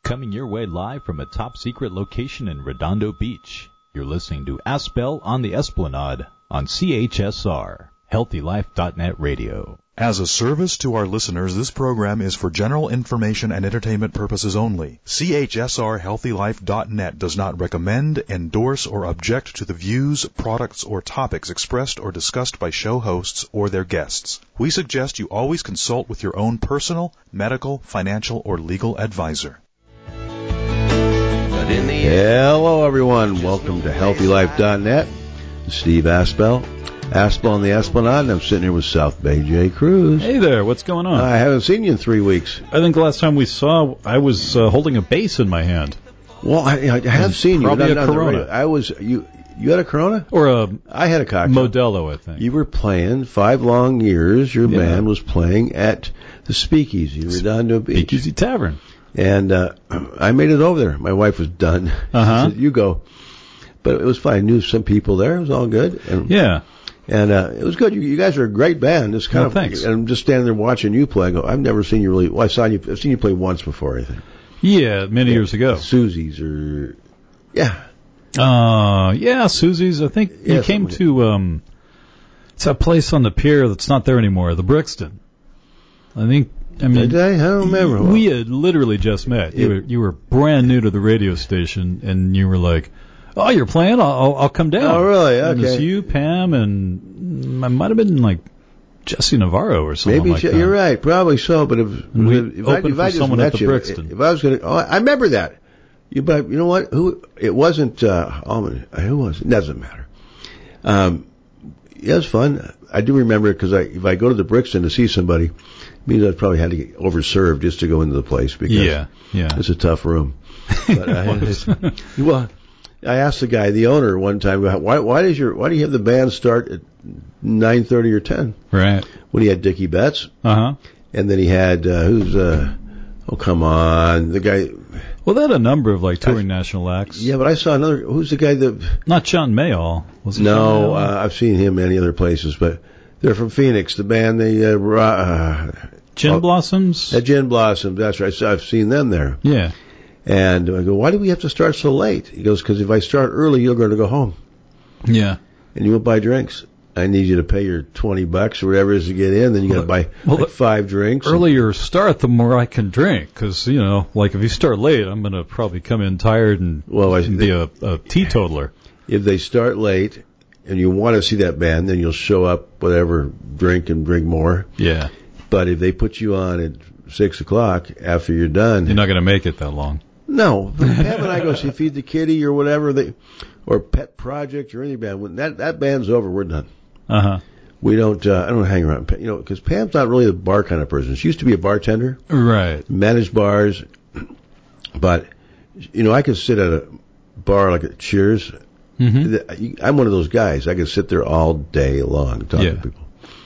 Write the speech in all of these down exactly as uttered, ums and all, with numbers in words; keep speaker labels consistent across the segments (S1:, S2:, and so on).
S1: coming your way live from a top-secret location in Redondo Beach. You're listening to Aspel on the Esplanade on C H S R, healthy life dot net radio.
S2: As a service to our listeners, this program is for general information and entertainment purposes only. C H S R healthy life dot net does not recommend, endorse, or object to the views, products, or topics expressed or discussed by show hosts or their guests. We suggest you always consult with your own personal, medical, financial, or legal advisor.
S3: Hello, everyone. Welcome to healthy life dot net. Steve Aspel. Aspel on the Esplanade, and I'm sitting here with South Bay J. Cruz.
S1: Hey there, what's going on?
S3: I haven't seen you in three weeks.
S1: I think the last time we saw, I was uh, holding a bass in my hand.
S3: Well, I, I have seen you.
S1: Probably
S3: not,
S1: a
S3: not
S1: Corona.
S3: I was you. You had a Corona
S1: or a
S3: I had a cocktail.
S1: Modelo, I think.
S3: You were playing five long years. Your
S1: yeah.
S3: band was playing at the Speakeasy, Redondo Beach.
S1: Speakeasy Tavern.
S3: And uh, I made it over there. My wife was done.
S1: Uh-huh.
S3: She said, you go. But it was fine. I knew some people there. It was all good. And,
S1: yeah.
S3: And uh, it was good. You, you guys are a great band. It's kind
S1: well,
S3: of.
S1: Thanks.
S3: And I'm just standing there watching you play. I go, I've never seen you really. Well, I saw you. I've seen you play once before, I think.
S1: Yeah, many
S3: yeah.
S1: years ago.
S3: Susie's or. Yeah.
S1: Uh, yeah, Susie's. I think
S3: yeah,
S1: you came to. Um, it's a place on the pier that's not there anymore. The Brixton. I think. I mean,
S3: Did I? I don't remember.
S1: We had literally just met. You
S3: it,
S1: were you were brand new to the radio station, and you were like, "Oh, you're playing? I'll I'll, I'll come down."
S3: Oh, really? Okay.
S1: And it was you, Pam, and I might have been like Jesse Navarro or something
S3: Maybe
S1: like that.
S3: You're right, probably so. But if,
S1: we
S3: if, I, if
S1: for
S3: I just
S1: someone
S3: met
S1: at the
S3: you,
S1: Brixton.
S3: if I was going to, oh, I remember that. You, but you know what? Who? It wasn't. Uh, Almond. Who was? It doesn't matter. Um, yeah, it was fun. I do remember it because I, if I go to the Brixton to see somebody, it means I probably had to get overserved just to go into the place because
S1: yeah, yeah.
S3: it's a tough room. But I, well, I asked the guy, the owner, one time, why, why does your, why do you have the band start at nine thirty or ten?
S1: Right.
S3: When he had Dickie Betts.
S1: Uh huh.
S3: And then he had uh, who's uh, oh come on, the guy.
S1: Well, they had a number of like touring I, national acts.
S3: Yeah, but I saw another. Who's the guy that?
S1: Not John Mayall. Was it
S3: no,
S1: John Mayall?
S3: Uh, I've seen him many other places, but they're from Phoenix. The band, they uh, uh,
S1: Gin
S3: oh,
S1: Blossoms.
S3: The Gin Blossoms. That's right. I've seen them there.
S1: Yeah.
S3: And I go, why do we have to start so late? He goes, because if I start early, you're going to go home.
S1: Yeah.
S3: And you won't buy drinks. I need you to pay your twenty bucks or whatever it is to get in. Then you got to buy
S1: well,
S3: like five drinks.
S1: Earlier start, the more I can drink. Because, you know, like if you start late, I'm going to probably come in tired and
S3: well, I,
S1: be
S3: they,
S1: a, a teetotaler.
S3: If they start late and you want to see that band, then you'll show up, whatever, drink and drink more.
S1: Yeah.
S3: But if they put you on at six o'clock after you're done,
S1: you're not going to make it that long.
S3: No. Pam and I go see Feed the Kitty or whatever, they, or Pet Project or any band. When that, that band's over, we're done.
S1: Uh-huh.
S3: We don't, uh, I don't hang around, you know, because Pam's not really a bar kind of person. She used to be a bartender.
S1: Right.
S3: Managed bars. But, you know, I could sit at a bar like at Cheers.
S1: Mm-hmm.
S3: I'm one of those guys. I could sit there all day long and talk
S1: yeah.
S3: to people.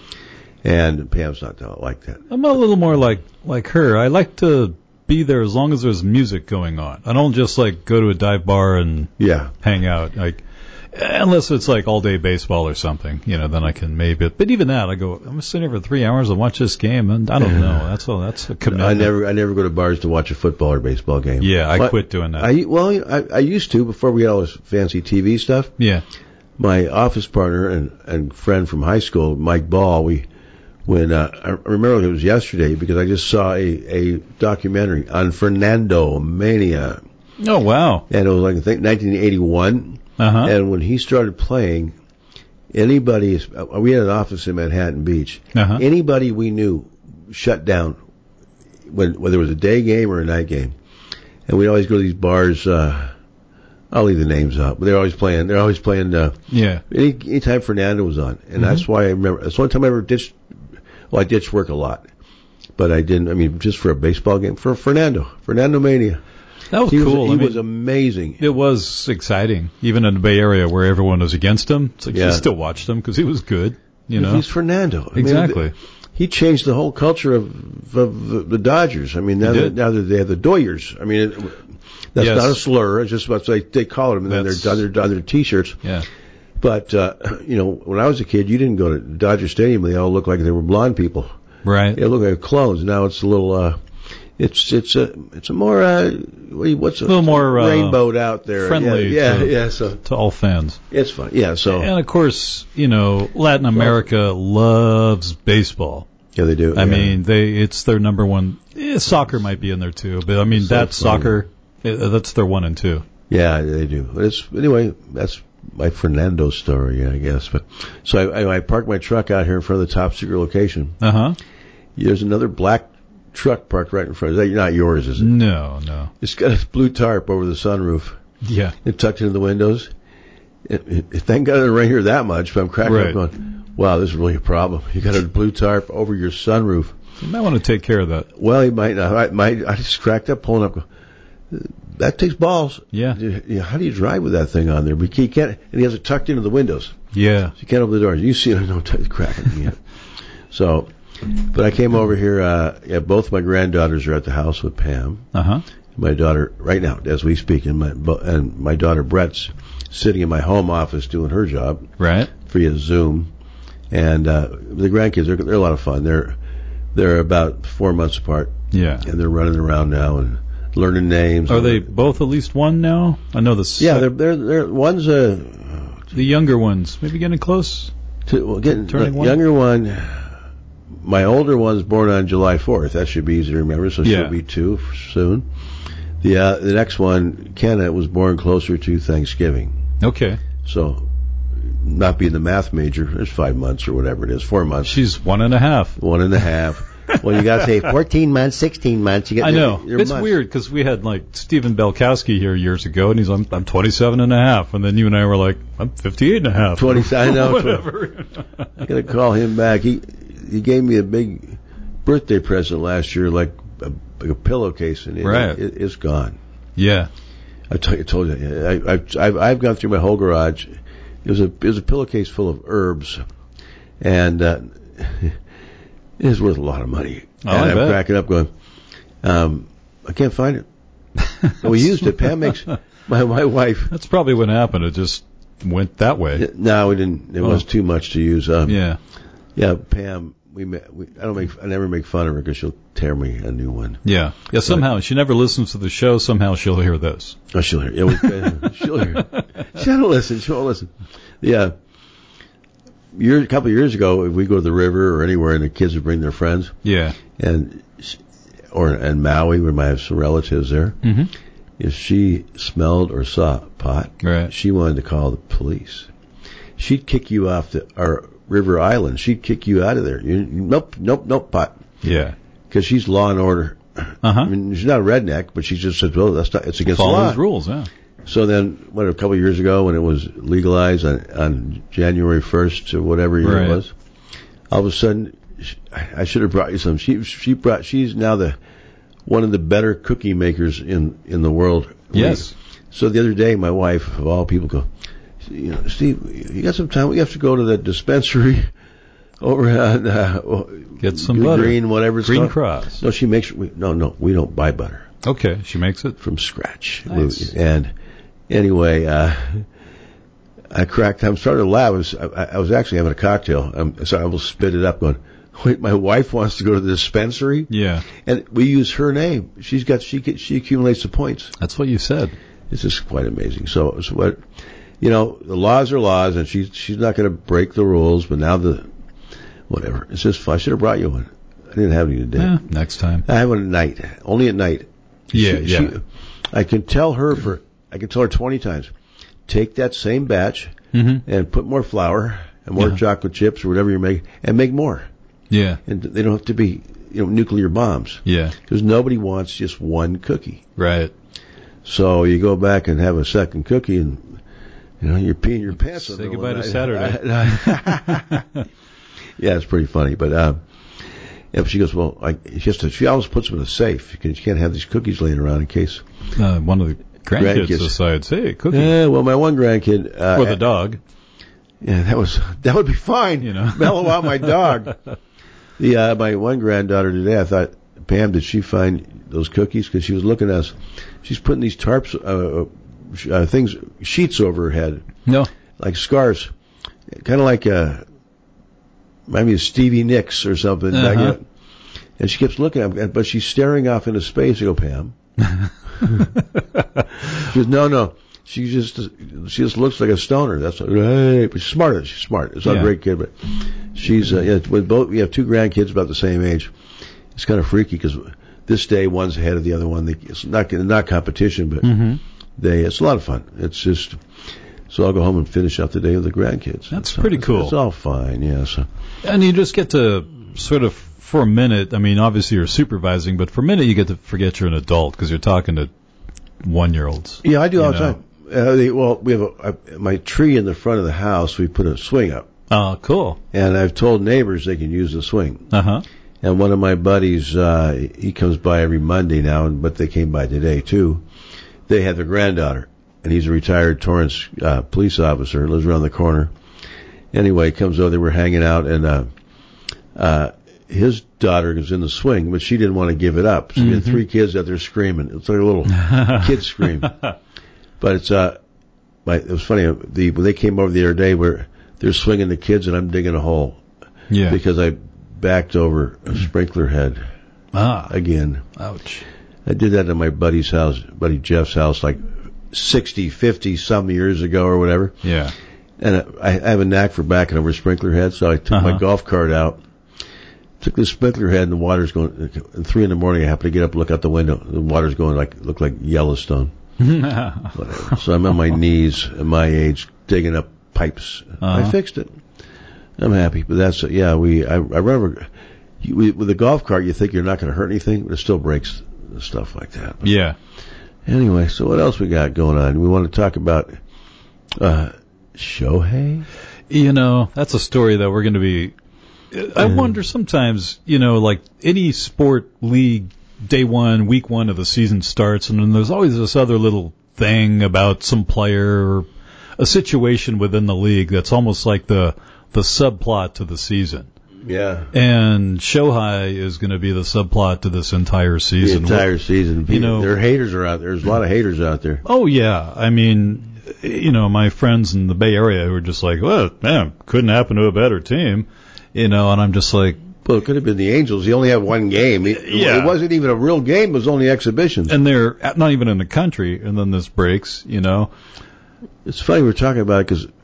S3: And Pam's not like that.
S1: I'm a little more like, like her. I like to be there as long as there's music going on. I don't just like go to a dive bar and
S3: yeah.
S1: hang out. Like, unless it's like all day baseball or something, you know, then I can maybe. But even that, I go, I'm gonna sit here for three hours and watch this game, and I don't know. That's a that's a commitment.
S3: I never I never go to bars to watch a football or baseball game.
S1: Yeah, I
S3: but
S1: quit doing that.
S3: I well, I, I used to before we had all this fancy T V stuff.
S1: Yeah.
S3: My office partner and and friend from high school, Mike Ball, we. When uh, I remember it was yesterday because I just saw a, a documentary on Fernando Mania.
S1: Oh wow!
S3: And it was like I think nineteen eighty-one.
S1: Uh-huh.
S3: And when he started playing, anybody we had an office in Manhattan Beach.
S1: Uh-huh.
S3: Anybody we knew shut down when whether it was a day game or a night game, and we'd always go to these bars. Uh, I'll leave the names out, but they're always playing. They're always playing. Uh,
S1: yeah.
S3: Any anytime Fernando was on, and mm-hmm. that's why I remember. That's one time I ever ditched. Well, I ditched work a lot, but I didn't. I mean, just for a baseball game for Fernando, Fernando Mania.
S1: That was
S3: he
S1: cool.
S3: Was, he
S1: I mean,
S3: was amazing.
S1: It was exciting, even in the Bay Area where everyone was against him. It's like yeah. you still watched him because he was good. You know,
S3: he's Fernando. I
S1: exactly.
S3: Mean, he changed the whole culture of, of the Dodgers. I mean, now that, now that they have the Doyers. I mean, it, that's
S1: yes.
S3: not a slur. It's just what they they call them on their on their, on their T-shirts.
S1: Yeah.
S3: But uh, you know, when I was a kid, you didn't go to Dodger Stadium. They all looked like they were blonde people.
S1: Right.
S3: They looked like clones. Now it's a little. Uh, It's it's a it's a more uh, what's a,
S1: a little more uh,
S3: rainbowed out there,
S1: friendly,
S3: yeah,
S1: to,
S3: yeah, yeah. So
S1: to all fans,
S3: it's fun, yeah. So
S1: and of course, you know, Latin America loves baseball.
S3: Yeah, they do.
S1: I
S3: yeah.
S1: mean, they it's their number one. Eh, soccer might be in there too, but I mean,
S3: So
S1: that's
S3: funny.
S1: soccer. eh, That's their one and two.
S3: Yeah, they do. But it's anyway. That's my Fernando story, I guess. But so I, I parked my truck out here in front of the top secret location.
S1: Uh huh.
S3: There's another black truck parked right in front. Is that not yours? Is it?
S1: No, no.
S3: It's got a blue tarp over the sunroof.
S1: Yeah.
S3: It tucked into the windows. It, it, it thank God it didn't rain here that much. But I'm cracking
S1: Right.
S3: up going, wow, this is really a problem. You got a blue tarp over your sunroof.
S1: You might want to take care of that.
S3: Well, he might not. I, might, I just cracked up, pulling up. That takes balls.
S1: Yeah.
S3: You- you- How do you drive with that thing on there? But you can't. And he has it tucked into the windows.
S1: Yeah.
S3: So you can't open the doors. You see it, no t- cracking yet. So, but I came over here. Uh, yeah, both my granddaughters are at the house with Pam.
S1: Uh huh.
S3: My daughter, right now, as we speak, and my bo- and my daughter Brett's sitting in my home office doing her job
S1: Right.
S3: via Zoom. And uh, the grandkids, they're, they're a lot of fun. They're they're about four months apart,
S1: Yeah.
S3: and they're running around now and learning names.
S1: Are they both at least one now? I know the
S3: Yeah, they're they're, they're one's a
S1: the younger ones maybe getting close.
S3: to, well, getting
S1: Turning
S3: the
S1: one?
S3: younger one. My older one's born on July fourth. That should be easy to remember. So
S1: Yeah.
S3: she'll be two soon. The uh, the next one, Kenna, was born closer to Thanksgiving.
S1: Okay.
S3: So, not being the math major, there's five months or whatever it is, four months,
S1: She's one and a half.
S3: one and a half. Well, you got to say fourteen months, sixteen months. You get
S1: I know.
S3: your, your
S1: It's
S3: months.
S1: weird because we had like Stephen Belkowski here years ago, and he's I'm, I'm twenty-seven and a half, and then you and I were like I'm fifty-eight and a half.
S3: twenty. I know.
S1: Whatever.
S3: I got to call him back. He he gave me a big birthday present last year, like a, like a pillowcase, and it,
S1: Right.
S3: it, it's gone.
S1: Yeah.
S3: I told, I told you, I, I've, I've, I've gone through my whole garage. It was a, it was a pillowcase full of herbs, and uh, it is worth a lot of money.
S1: Oh,
S3: and
S1: I
S3: I'm
S1: bet.
S3: cracking up, going, um, I can't find it. And we used it. Pam makes my my wife.
S1: That's probably what happened. It just went that way.
S3: No, we didn't. It
S1: Oh.
S3: was too much to use. Um,
S1: Yeah.
S3: yeah, Pam. We, ma- we I don't make I never make fun of her because she'll tear me a new one.
S1: Yeah. Yeah. Somehow she never listens to the show. Somehow she'll hear this.
S3: Oh, she'll hear. Yeah, we, she'll hear. She don't listen. She won't listen. Yeah. Year, a couple of years ago, if we go to the river or anywhere, and the kids would bring their friends,
S1: Yeah.
S3: and she, or and Maui, we might have some relatives there.
S1: Mm-hmm.
S3: If she smelled or saw pot,
S1: Right.
S3: she wanted to call the police. She'd kick you off the our river island. She'd kick you out of there. You, nope, nope, nope, pot.
S1: Yeah.
S3: Because she's law and order.
S1: Uh
S3: I
S1: huh.
S3: mean, she's not a redneck, but she just said, "Well, that's not. It's against the law."
S1: Follows rules. Yeah.
S3: So then, what, a couple of years ago, when it was legalized on, on January first or whatever year
S1: Right.
S3: it was, all of a sudden, she, I should have brought you some. She she brought. She's now the one of the better cookie makers in in the world.
S1: Yes.
S3: So the other day, my wife, of all people, go, you know, Steve, you got some time? We have to go to the dispensary over on uh,
S1: Get some
S3: Green,
S1: butter.
S3: whatever it's
S1: Green
S3: called.
S1: Cross.
S3: No, she makes. We, no, no, we don't buy butter
S1: Okay. She makes it.
S3: from scratch.
S1: Nice.
S3: And anyway, uh, I cracked. I'm starting to laugh. I was, I, I was actually having a cocktail, um, so I will spit it up. Going, wait, my wife wants to go to the dispensary,
S1: Yeah.
S3: and we use her name. She's got she get- she accumulates the points.
S1: That's what you said.
S3: This is quite amazing. So, so what? You know, the laws are laws, and she's she's not going to break the rules. But now the whatever. It's just fun. I should have brought you one. I didn't have any today.
S1: Yeah. Next time.
S3: I have one at night, only at night.
S1: Yeah.
S3: She-
S1: yeah.
S3: she- I can tell her for, I can tell her twenty times, take that same batch
S1: Mm-hmm.
S3: and put more flour and more
S1: Yeah.
S3: chocolate chips or whatever you make, and make more.
S1: Yeah.
S3: And they don't have to be, you know, nuclear bombs.
S1: Yeah.
S3: Because nobody wants just one cookie.
S1: Right.
S3: So you go back and have a second cookie and, you know, you're peeing your pants.
S1: Say
S3: on the
S1: goodbye
S3: one
S1: to
S3: night.
S1: Saturday.
S3: Yeah, it's pretty funny. But, um, if she goes, well, I, she, has to, she always puts them in a safe because you can't have these cookies laying around in case.
S1: Uh, one of the grandkids,
S3: Grandkids.
S1: decides, hey, cookie.
S3: Yeah, well, my one grandkid, uh,
S1: With a dog.
S3: yeah, that was that would be fine.
S1: You know.
S3: Mellow out my dog. The uh, my one granddaughter today, I thought, Pam, did she find those cookies? Because she was looking at us. She's putting these tarps, uh, uh, things, sheets over her head,
S1: No.
S3: like scarves, kind of like uh, maybe a Stevie Nicks or something.
S1: Uh-huh.
S3: Back in- And she keeps looking at him, but she's staring off into space. I go, Pam. She goes, no, no. She just she just looks like a stoner. That's what, hey, but she's smart. She's smart. It's not yeah. a great kid, but she's uh, yeah. With both, we have two grandkids about the same age. It's kind of freaky because this day one's ahead of the other one. They, it's not not competition, but mm-hmm. they it's a lot of fun. It's just so I'll go home and finish out the day with the grandkids.
S1: That's
S3: so
S1: pretty
S3: it's,
S1: cool.
S3: It's all fine, yeah. So.
S1: And you just get to sort of, for a minute, I mean, obviously you're supervising, but for a minute you get to forget you're an adult because you're talking to one-year-olds.
S3: Yeah, I do all
S1: the
S3: time. Uh, they, well, we have a, a, my tree in the front of the house. We put a swing up.
S1: Oh, cool.
S3: And I've told neighbors they can use the swing.
S1: Uh-huh.
S3: And one of my buddies, uh, he comes by every Monday now, but they came by today too. They had their granddaughter, and he's a retired Torrance uh, police officer, lives around the corner. Anyway, he comes over, they were hanging out, and uh, uh, his daughter was in the swing, but she didn't want to give it up. So mm-hmm. we had three kids out there screaming. It's like a little kid scream. But it's, uh, my, it was funny, the, when they came over the other day, where they're swinging the kids and I'm digging a hole.
S1: Yeah.
S3: Because I backed over a sprinkler head.
S1: Ah.
S3: Again.
S1: Ouch.
S3: I did that at my buddy's house, buddy Jeff's house, like sixty, fifty some years ago or whatever.
S1: Yeah.
S3: And I, I have a knack for backing over a sprinkler head, so I took uh-huh. my golf cart out, took the sprinkler head, and the water's going, at three in the morning I happened to get up and look out the window. The water's going like, looked like Yellowstone. Whatever. So I'm on my knees at my age digging up pipes. Uh-huh. I fixed it. I'm happy, but that's yeah. We I, I remember you, we, with the golf cart, you think you're not going to hurt anything, but it still breaks stuff like that. But
S1: yeah.
S3: Anyway, so what else we got going on? We want to talk about uh, Shohei.
S1: You know, that's a story that we're going to be. I wonder sometimes, you know, like any sport league. Day one, week one of the season starts, and then there's always this other little thing about some player or a situation within the league that's almost like the the subplot to the season.
S3: Yeah.
S1: And Shohei is going to be the subplot to this entire season.
S3: The entire season. People,
S1: you know,
S3: their haters are out there. There's a lot of haters out there.
S1: Oh, yeah. I mean, you know, my friends in the Bay Area who are just like, well, man, couldn't happen to a better team. You know, and I'm just like,
S3: well, it could have been the Angels. He only had one game. It,
S1: yeah.
S3: it wasn't even a real game. It was only exhibitions.
S1: And they're not even in the country, and then this breaks, you know.
S3: It's funny we're talking about it because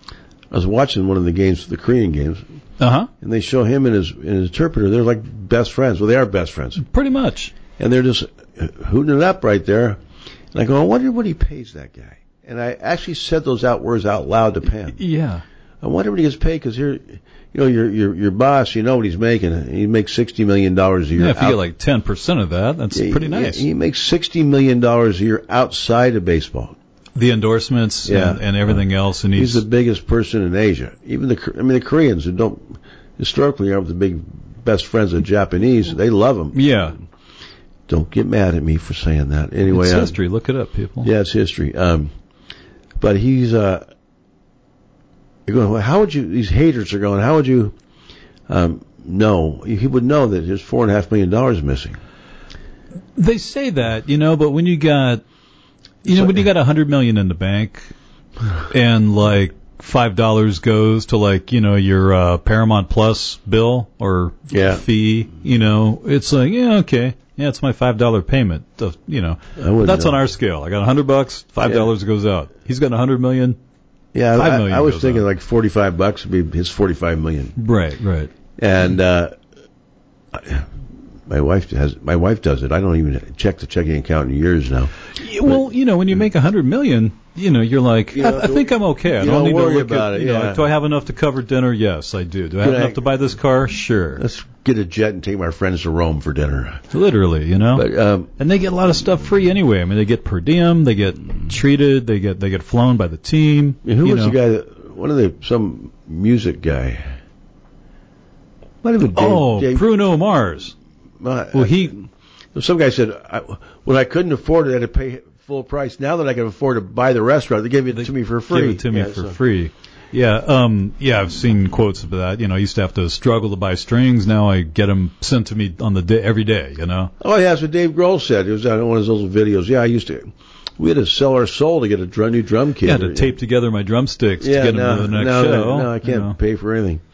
S3: I was watching one of the games, the Korean games,
S1: uh-huh. and
S3: they show him and his, and his interpreter. They're like best friends. Well, they are best friends.
S1: Pretty much.
S3: And they're just hooting it up right there. And I go, I wonder what he pays that guy. And I actually said those out words out loud to Pam.
S1: Yeah.
S3: I wonder what he gets paid because here... You know, your your your boss, you know what he's making. He makes sixty million dollars a year.
S1: Yeah, if you get like ten percent of that, that's
S3: yeah,
S1: pretty nice.
S3: Yeah, he makes sixty million dollars a year outside of baseball.
S1: The endorsements
S3: yeah.
S1: and, and everything else. And he's,
S3: he's the biggest person in Asia. Even the, I mean, the Koreans who don't, historically aren't the big best friends of Japanese, they love him.
S1: Yeah.
S3: Don't get mad at me for saying that. Anyway.
S1: It's
S3: um,
S1: history. Look it up, people.
S3: Yeah, it's history. Um, but he's, uh, you're going, well, how would you, these haters are going, how would you, um, know? He would know that his four and a half million dollars is missing.
S1: They say that, you know, but when you got, you know, when you got a hundred million in the bank and like five dollars goes to like, you know, your, uh, Paramount Plus bill or
S3: yeah.
S1: fee, you know, it's like, yeah, okay. Yeah, it's my five dollar payment. Of, you know, that's know. On our scale. I got a hundred bucks, five dollars yeah. goes out. He's got a hundred million.
S3: Yeah, I, I was thinking out. Like forty-five bucks would be his forty-five million.
S1: Right, right.
S3: And uh, my wife has my wife does it. I don't even check the checking account in years now.
S1: Yeah, well, but, you know, when you make a hundred million, you know, you're like, you know, I, I think I'm okay. I don't,
S3: don't
S1: need
S3: worry
S1: to look
S3: about
S1: at,
S3: it.
S1: You
S3: yeah.
S1: know, do I have enough to cover dinner? Yes, I do. Do I have
S3: Can
S1: enough
S3: I,
S1: to buy this car? Sure.
S3: Let's get a jet and take my friends to Rome for dinner.
S1: Literally, you know.
S3: But, um,
S1: and they get a lot of stuff free anyway. I mean, they get per diem, they get treated, they get they get flown by the team.
S3: Who was
S1: know.
S3: the guy that? One of the some music guy. Might have been Dave,
S1: oh,
S3: Dave,
S1: Bruno Mars.
S3: Uh,
S1: well, he.
S3: Some guy said, I, when I couldn't afford it, I had to pay full price. Now that I can afford to buy the restaurant, they gave it
S1: they
S3: to me for free.
S1: Give it to me
S3: yeah,
S1: for
S3: so.
S1: free. Yeah, um, yeah, I've seen quotes of that. You know, I used to have to struggle to buy strings. Now I get them sent to me on the day, every day. You know.
S3: Oh yeah, that's what Dave Grohl said. It was on one of those videos. Yeah, I used to. We had to sell our soul to get a drum, new drum kit.
S1: Yeah, to tape together my drumsticks
S3: yeah,
S1: to get
S3: no,
S1: them to the next
S3: no,
S1: show.
S3: No, no, I can't
S1: you know.
S3: pay for anything.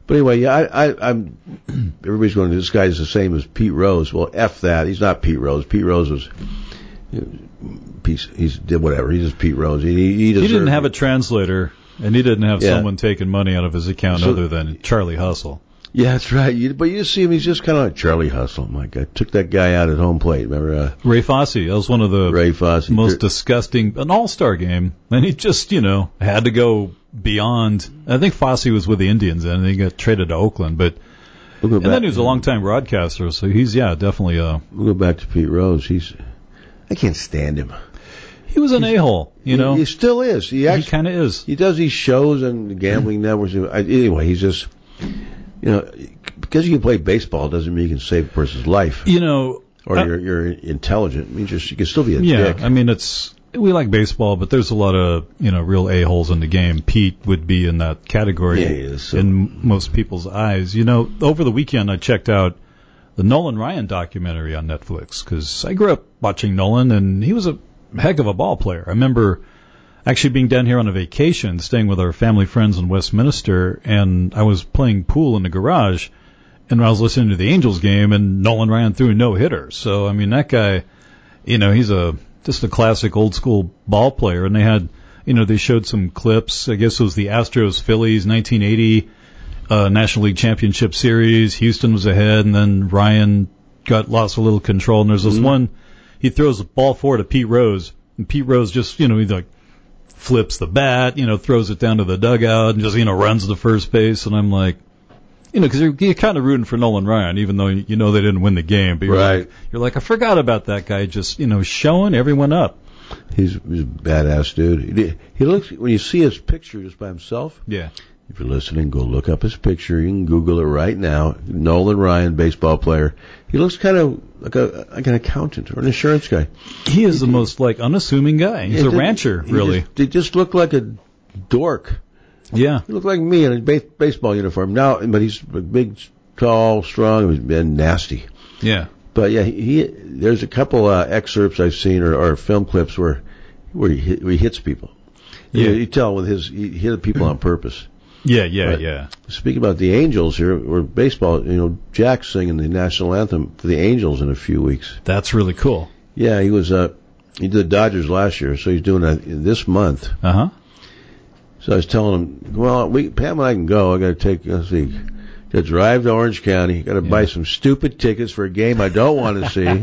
S3: But anyway, yeah, I, I, I'm. Everybody's going, this guy's the same as Pete Rose. Well, F that. He's not Pete Rose. Pete Rose was. You know, He's, he's did whatever. He's just Pete Rose. He, he,
S1: he didn't have a translator, and he didn't have
S3: yeah.
S1: someone taking money out of his account so, other than Charlie Hustle.
S3: Yeah, that's right. You, but you see him, he's just kind of like Charlie Hustle. My God, took that guy out at home plate. Remember uh,
S1: Ray Fosse? That was one of the
S3: Ray Fosse.
S1: most
S3: They're,
S1: disgusting, an all-star game, and he just, you know, had to go beyond. I think Fosse was with the Indians, and he got traded to Oakland, but.
S3: We'll
S1: and
S3: back,
S1: then he was a long-time broadcaster, so he's yeah, definitely a.
S3: We'll go back to Pete Rose. He's, I can't stand him.
S1: He was an
S3: He's,
S1: a-hole, you
S3: he,
S1: know.
S3: He still is. He, actually,
S1: he kind of is.
S3: He does these shows and the gambling networks. Anyway, he's just, you know, because you can play baseball doesn't mean you can save a person's life.
S1: You know,
S3: or
S1: uh,
S3: you're you're intelligent. It means you're, you can still be a
S1: yeah,
S3: dick.
S1: I mean, it's we like baseball, but there's a lot of you know real a-holes in the game. Pete would be in that category
S3: yeah, he is, so.
S1: in most people's eyes. You know, over the weekend I checked out the Nolan Ryan documentary on Netflix because I grew up watching Nolan, and he was a heck of a ball player. I remember actually being down here on a vacation, staying with our family friends in Westminster, and I was playing pool in the garage, and I was listening to the Angels game, and Nolan Ryan threw a no-hitter. So, I mean, that guy, you know, he's a just a classic old-school ball player, and they had, you know, they showed some clips. I guess it was the Astros-Phillies nineteen eighty uh, National League Championship Series. Houston was ahead, and then Ryan got lost a little control, and there's this mm-hmm. one. He throws the ball forward to Pete Rose, and Pete Rose just, you know, he like flips the bat, you know, throws it down to the dugout, and just, you know, runs to first base. And I'm like, you know, because you're, you're kind of rooting for Nolan Ryan, even though you know they didn't win the game. But you're
S3: right.
S1: Like, you're like, I forgot about that guy just, you know, showing everyone up.
S3: He's, he's a badass dude. He, he looks, when you see his picture just by himself.
S1: Yeah.
S3: If you're listening, go look up his picture. You can Google it right now. Nolan Ryan, baseball player. He looks kind of like a like an accountant or an insurance guy.
S1: He is the most like unassuming guy. He's a rancher, really.
S3: Just, he just looked like a dork.
S1: Yeah,
S3: he looked like me in a ba- baseball uniform. Now, but he's big, tall, strong, and nasty.
S1: Yeah.
S3: But yeah, he, he there's a couple uh, excerpts I've seen or, or film clips where where he, hit, where he hits people. Yeah, you, you tell with his he hit people on purpose.
S1: Yeah, yeah,
S3: but
S1: yeah.
S3: Speaking about the Angels here, or baseball, you know, Jack's singing the national anthem for the Angels in a few weeks.
S1: That's really cool.
S3: Yeah, he was, uh, he did the Dodgers last year, so he's doing it this month.
S1: Uh-huh.
S3: So I was telling him, well, we, Pam and I can go. I gotta take, let's see, gotta drive to Orange County, gotta yeah. buy some stupid tickets for a game I don't want to see,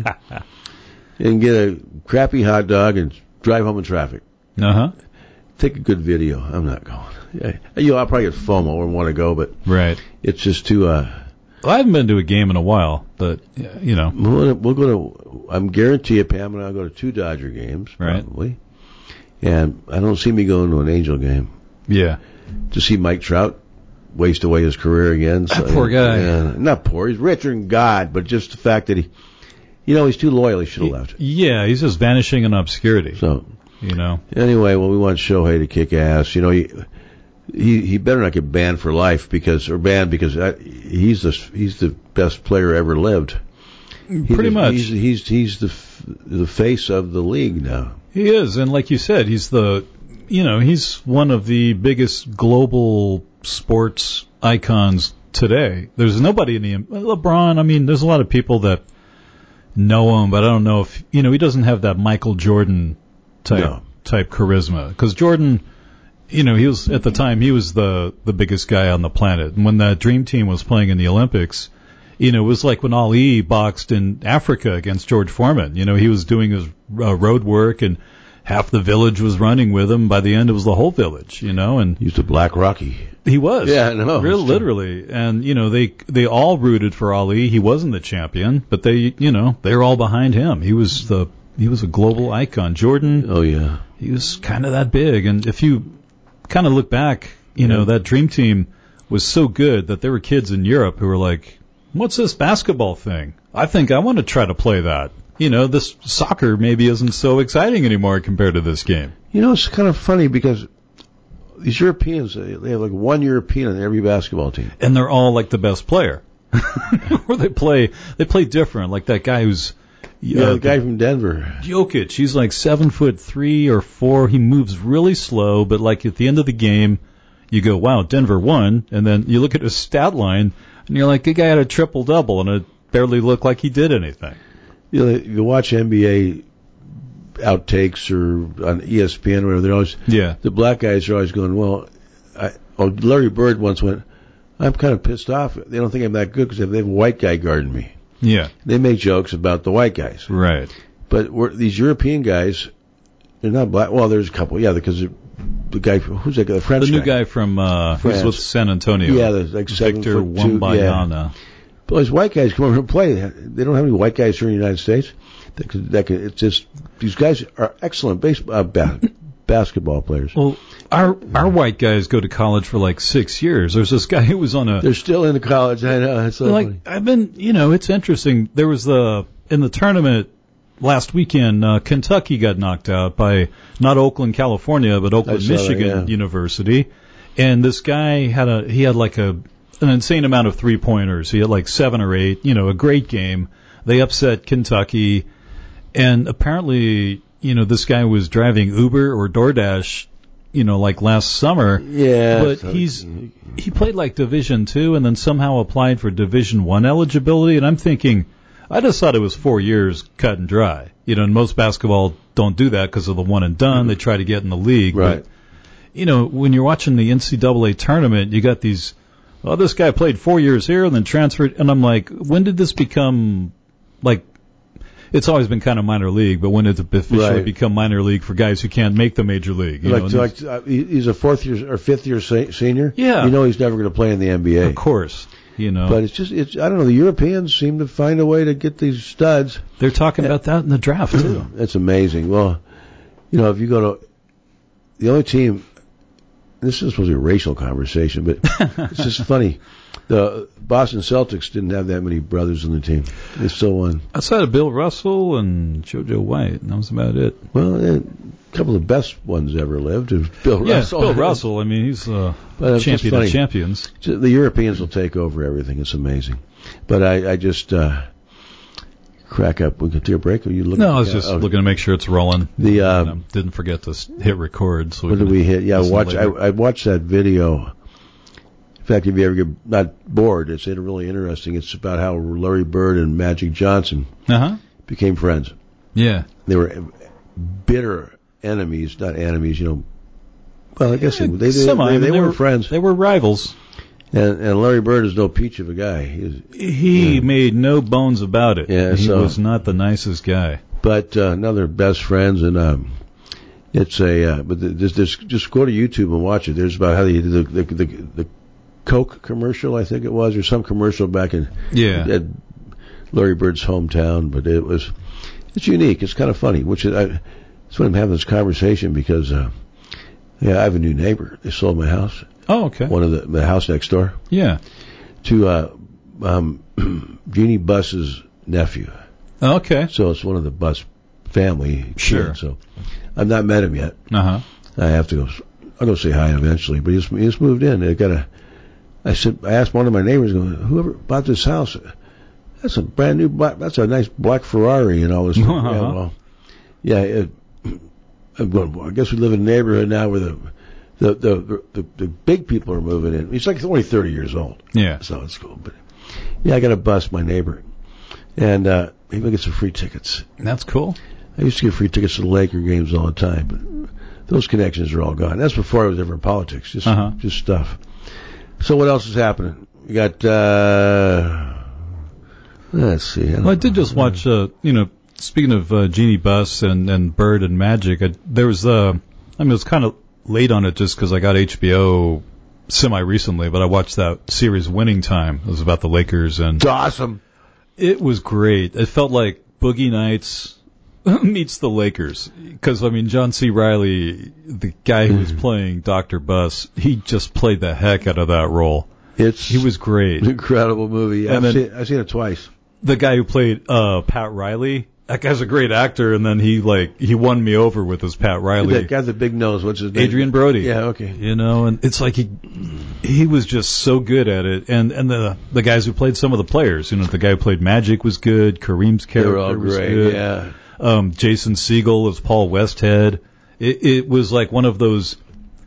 S3: and get a crappy hot dog and drive home in traffic.
S1: Uh-huh.
S3: Take a good video. I'm not going. Yeah, you know, I'll probably get FOMO or want to go, but
S1: right.
S3: It's just too. Uh,
S1: well, I haven't been to a game in a while, but you know,
S3: we'll, we'll go to. I'm guarantee you, Pam and I'll go to two Dodger games probably, right. And I don't see me going to an Angel game.
S1: Yeah,
S3: to see Mike Trout waste away his career again. So,
S1: poor guy.
S3: Yeah, not poor. He's richer than God, but just the fact that he, you know, he's too loyal. He should have left.
S1: Yeah, he's just vanishing in obscurity.
S3: So
S1: you know.
S3: Anyway, well, we want Shohei to kick ass. You know, he. He he better not get banned for life because or banned because I, he's the he's the best player ever lived. He's
S1: Pretty
S3: the,
S1: much.
S3: He's he's he's the the face of the league now.
S1: He is, and like you said, he's the you know he's one of the biggest global sports icons today. There's nobody in the LeBron. I mean, there's a lot of people that know him, but I don't know if you know he doesn't have that Michael Jordan type
S3: no.
S1: type charisma because Jordan. You know, he was, at the time, he was the, the biggest guy on the planet. And when that Dream Team was playing in the Olympics, you know, it was like when Ali boxed in Africa against George Foreman. You know, he was doing his uh, road work and half the village was running with him. By the end, it was the whole village, you know, and.
S3: He was the Black Rocky.
S1: He was.
S3: Yeah, I know.
S1: Real literally. And, you know, they, they all rooted for Ali. He wasn't the champion, but they, you know, they were all behind him. He was the, he was a global icon. Jordan.
S3: Oh, yeah.
S1: He was kind of that big. And if you, kind of look back, you know,
S3: yeah.
S1: that Dream Team was so good that there were kids in Europe who were like, what's this basketball thing? I think I want to try to play that. You know, this soccer maybe isn't so exciting anymore compared to this game.
S3: You know, it's kind of funny because these Europeans, they have like one European on every basketball team.
S1: And they're all like the best player. Or they play, they play different. Like that guy who's,
S3: Yeah, uh, the guy from Denver.
S1: Jokic, he's like seven foot three or four. He moves really slow, but like at the end of the game, you go, wow, Denver won, and then you look at his stat line, and you're like, the guy had a triple-double, and it barely looked like he did anything.
S3: You know, you watch N B A outtakes or on E S P N or whatever, they're always,
S1: yeah.
S3: the black guys are always going, well, I, oh, Larry Bird once went, I'm kind of pissed off. They don't think I'm that good because they have a white guy guarding me.
S1: Yeah.
S3: They make jokes about the white guys.
S1: Right.
S3: But we're, these European guys, they're not black. Well, there's a couple, yeah, because the guy, who's that guy, the French
S1: The new
S3: guy,
S1: guy from, uh, who's with San Antonio.
S3: Yeah, there's like seven
S1: Victor
S3: foot two,
S1: Wembanyama.
S3: Yeah. But these white guys come over and play. They don't have any white guys here in the United States. That could, that could, it's just, these guys are excellent base, uh, ba- basketball players.
S1: Well, our our white guys go to college for like six years. There's this guy who was on a.
S3: They're still in the college. I know. It's so
S1: like
S3: funny.
S1: I've been, you know, it's interesting. There was the in the tournament last weekend. Uh, Kentucky got knocked out by not Oakland, California, but Oakland,
S3: saw that,
S1: Michigan
S3: yeah.
S1: University. And this guy had a he had like a an insane amount of three pointers. He had like seven or eight. You know, a great game. They upset Kentucky, and apparently, you know, this guy was driving Uber or DoorDash, you know, like last summer.
S3: Yeah.
S1: But
S3: so,
S1: he's he played like Division Two and then somehow applied for Division One eligibility. And I'm thinking, I just thought it was four years cut and dry. You know, and most basketball don't do that because of the one and done. Mm-hmm. They try to get in the league.
S3: Right.
S1: But, you know, when you're watching the N C double A tournament, you got these, well, this guy played four years here and then transferred. And I'm like, when did this become, like, it's always been kind of minor league, but when did it officially
S3: Right.
S1: become minor league for guys who can't make the major league? You
S3: like,
S1: know,
S3: like uh, he- he's a fourth year or fifth year se- senior.
S1: Yeah.
S3: You know he's never going to play in the N B A.
S1: of course, you know.
S3: But it's just, it's, I don't know, the Europeans seem to find a way to get these studs.
S1: They're talking about that in the draft, too.
S3: It's amazing. Well, you know, if you go to, the only team, this is supposed to be a racial conversation, but it's just funny. The Boston Celtics didn't have that many brothers on the team. They still won.
S1: Outside of Bill Russell and JoJo White, and that was about it.
S3: Well, a couple of the best ones ever lived. Is Bill
S1: Yeah,
S3: Russell.
S1: Bill Russell. I mean, he's uh,
S3: But it's just
S1: champion
S3: funny.
S1: of champions.
S3: The Europeans will take over everything. It's amazing. But I, I just uh, crack up. We could take a break. Or you look?
S1: No, I was
S3: yeah,
S1: just
S3: oh,
S1: looking to make sure it's rolling.
S3: The uh,
S1: You know, didn't forget to s- hit record. So
S3: what
S1: we
S3: did
S1: can
S3: we hit? Yeah,
S1: listen
S3: watch. I,
S1: later.
S3: I watched that video. In fact, if you ever get not bored, it's really interesting. It's about how Larry Bird and Magic Johnson
S1: Uh-huh.
S3: became friends.
S1: Yeah.
S3: They were bitter enemies, not enemies, you know. Well, I guess they, they, they,
S1: Semi, I
S3: they,
S1: mean,
S3: they were friends.
S1: They were rivals.
S3: And, and Larry Bird is no peach of a guy. He is,
S1: He
S3: Yeah.
S1: made no bones about it.
S3: Yeah,
S1: he
S3: so-
S1: was not the nicest guy.
S3: but uh, now they're best friends, and um, it's a. Uh, but the, this, this, just go to YouTube and watch it. There's about how they did the the, the the Coke commercial, I think it was, or some commercial back in
S1: Yeah.
S3: at Larry Bird's hometown. But it was, it's unique. It's kind of funny. Which is, I, that's why I'm having this conversation because, uh, yeah, I have a new neighbor. They sold my house,
S1: Oh, okay.
S3: one of the the house next door,
S1: Yeah.
S3: to uh, um, Jeannie Buss's nephew.
S1: Okay.
S3: So it's one of the Bus family.
S1: Sure.
S3: Kids, so I've not met him yet.
S1: Uh-huh.
S3: I have to go. I'll go say hi eventually. But he just, he just moved in. I got a. I said. I asked one of my neighbors, going, "Whoever bought this house? That's a brand new black. That's a nice black Ferrari and all this."
S1: Uh-huh.
S3: Yeah, well, yeah. It, I'm going. Well, I guess we live in a neighborhood now where the the the the, the big people are moving in. He's like only thirty years old.
S1: Yeah.
S3: So it's cool. But yeah, I got to bust my neighbor, and uh, maybe I get some free tickets.
S1: That's cool.
S3: I used to get free tickets to the Laker games all the time, but those connections are all gone. That's before I was ever in politics, just
S1: Uh-huh.
S3: just stuff. So what else is happening? We got, uh, let's see. I don't
S1: Well, I
S3: know.
S1: did just watch, uh, you know, speaking of uh, Jeannie Buss and, and Bird and Magic, I, there was, uh, I mean, it was kind of late on it just because I got H B O semi-recently, but I watched that series Winning Time. It was about the Lakers, and
S3: It's awesome.
S1: it was great. It felt like Boogie Nights meets the Lakers. Because, I mean, John C. Reilly, the guy who was playing Doctor Buss, he just played the heck out of that role.
S3: It's
S1: He was great.
S3: an incredible movie.
S1: And
S3: I've,
S1: then-
S3: seen, I've seen it twice.
S1: The guy who played uh, Pat Riley, that guy's a great actor, and then he, like, he won me over with his Pat Riley.
S3: That guy with the big nose, what's his name?
S1: Adrian Brody.
S3: Yeah, okay.
S1: You know, and it's like he he was just so good at it, and and the the guys who played some of the players, you know, the guy who played Magic was good, Kareem's
S3: They
S1: character
S3: were all
S1: was
S3: great,
S1: good,
S3: yeah.
S1: um, Jason Segel as Paul Westhead. It, it was like one of those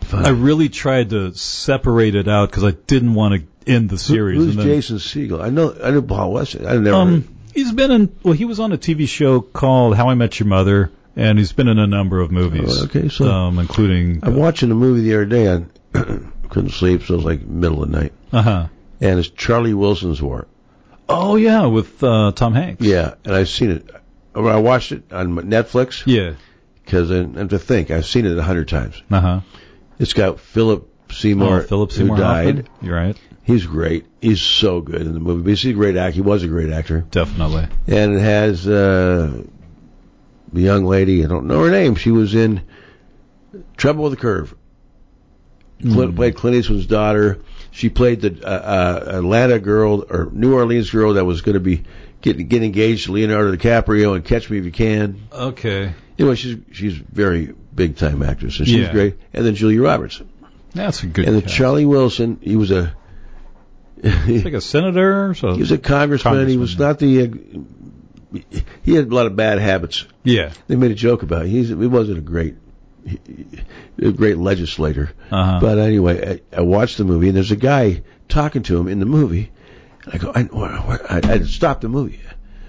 S1: I really tried to separate it out because I didn't want to end the series.
S3: Who, who's
S1: and then,
S3: Jason Segel? I know I know Paul Weston. I never.
S1: Um,
S3: heard.
S1: he's been in. Well, he was on a T V show called How I Met Your Mother, and he's been in a number of movies.
S3: Oh, okay, so
S1: um, including.
S3: I'm watching a movie the other day. I couldn't sleep, so it was like middle of the night.
S1: Uh huh.
S3: And it's Charlie Wilson's War.
S1: Oh yeah, with uh, Tom Hanks.
S3: Yeah, and I've seen it. I watched it on Netflix.
S1: Yeah.
S3: Because and to think, I've seen it a hundred times.
S1: Uh huh.
S3: It's got Philip Seymour,
S1: oh, Philip Seymour
S3: who died.
S1: Hoffman. You're right.
S3: He's great. He's so good in the movie. But he's a great actor. He was a great actor.
S1: Definitely.
S3: And it has uh, the young lady. I don't know her name. She was in Trouble with the Curve.
S1: Mm.
S3: Clint, played Clint Eastwood's daughter. She played the uh, uh, Atlanta girl or New Orleans girl that was going to be get get engaged to Leonardo DiCaprio in Catch Me If You Can.
S1: Okay.
S3: Anyway, she's she's a very big time actress, and she's
S1: Yeah.
S3: great. And then Julia Roberts.
S1: That's a good.
S3: And then
S1: cast.
S3: Charlie Wilson, he was a
S1: He's like a senator. So
S3: he was a congressman.
S1: congressman
S3: He was not the. Uh, he had a lot of bad habits.
S1: Yeah.
S3: They made a joke about it. He's, he wasn't a great, a great legislator.
S1: Uh-huh.
S3: But anyway, I, I watched the movie, and there's a guy talking to him in the movie. I go, I, I, I stopped the movie.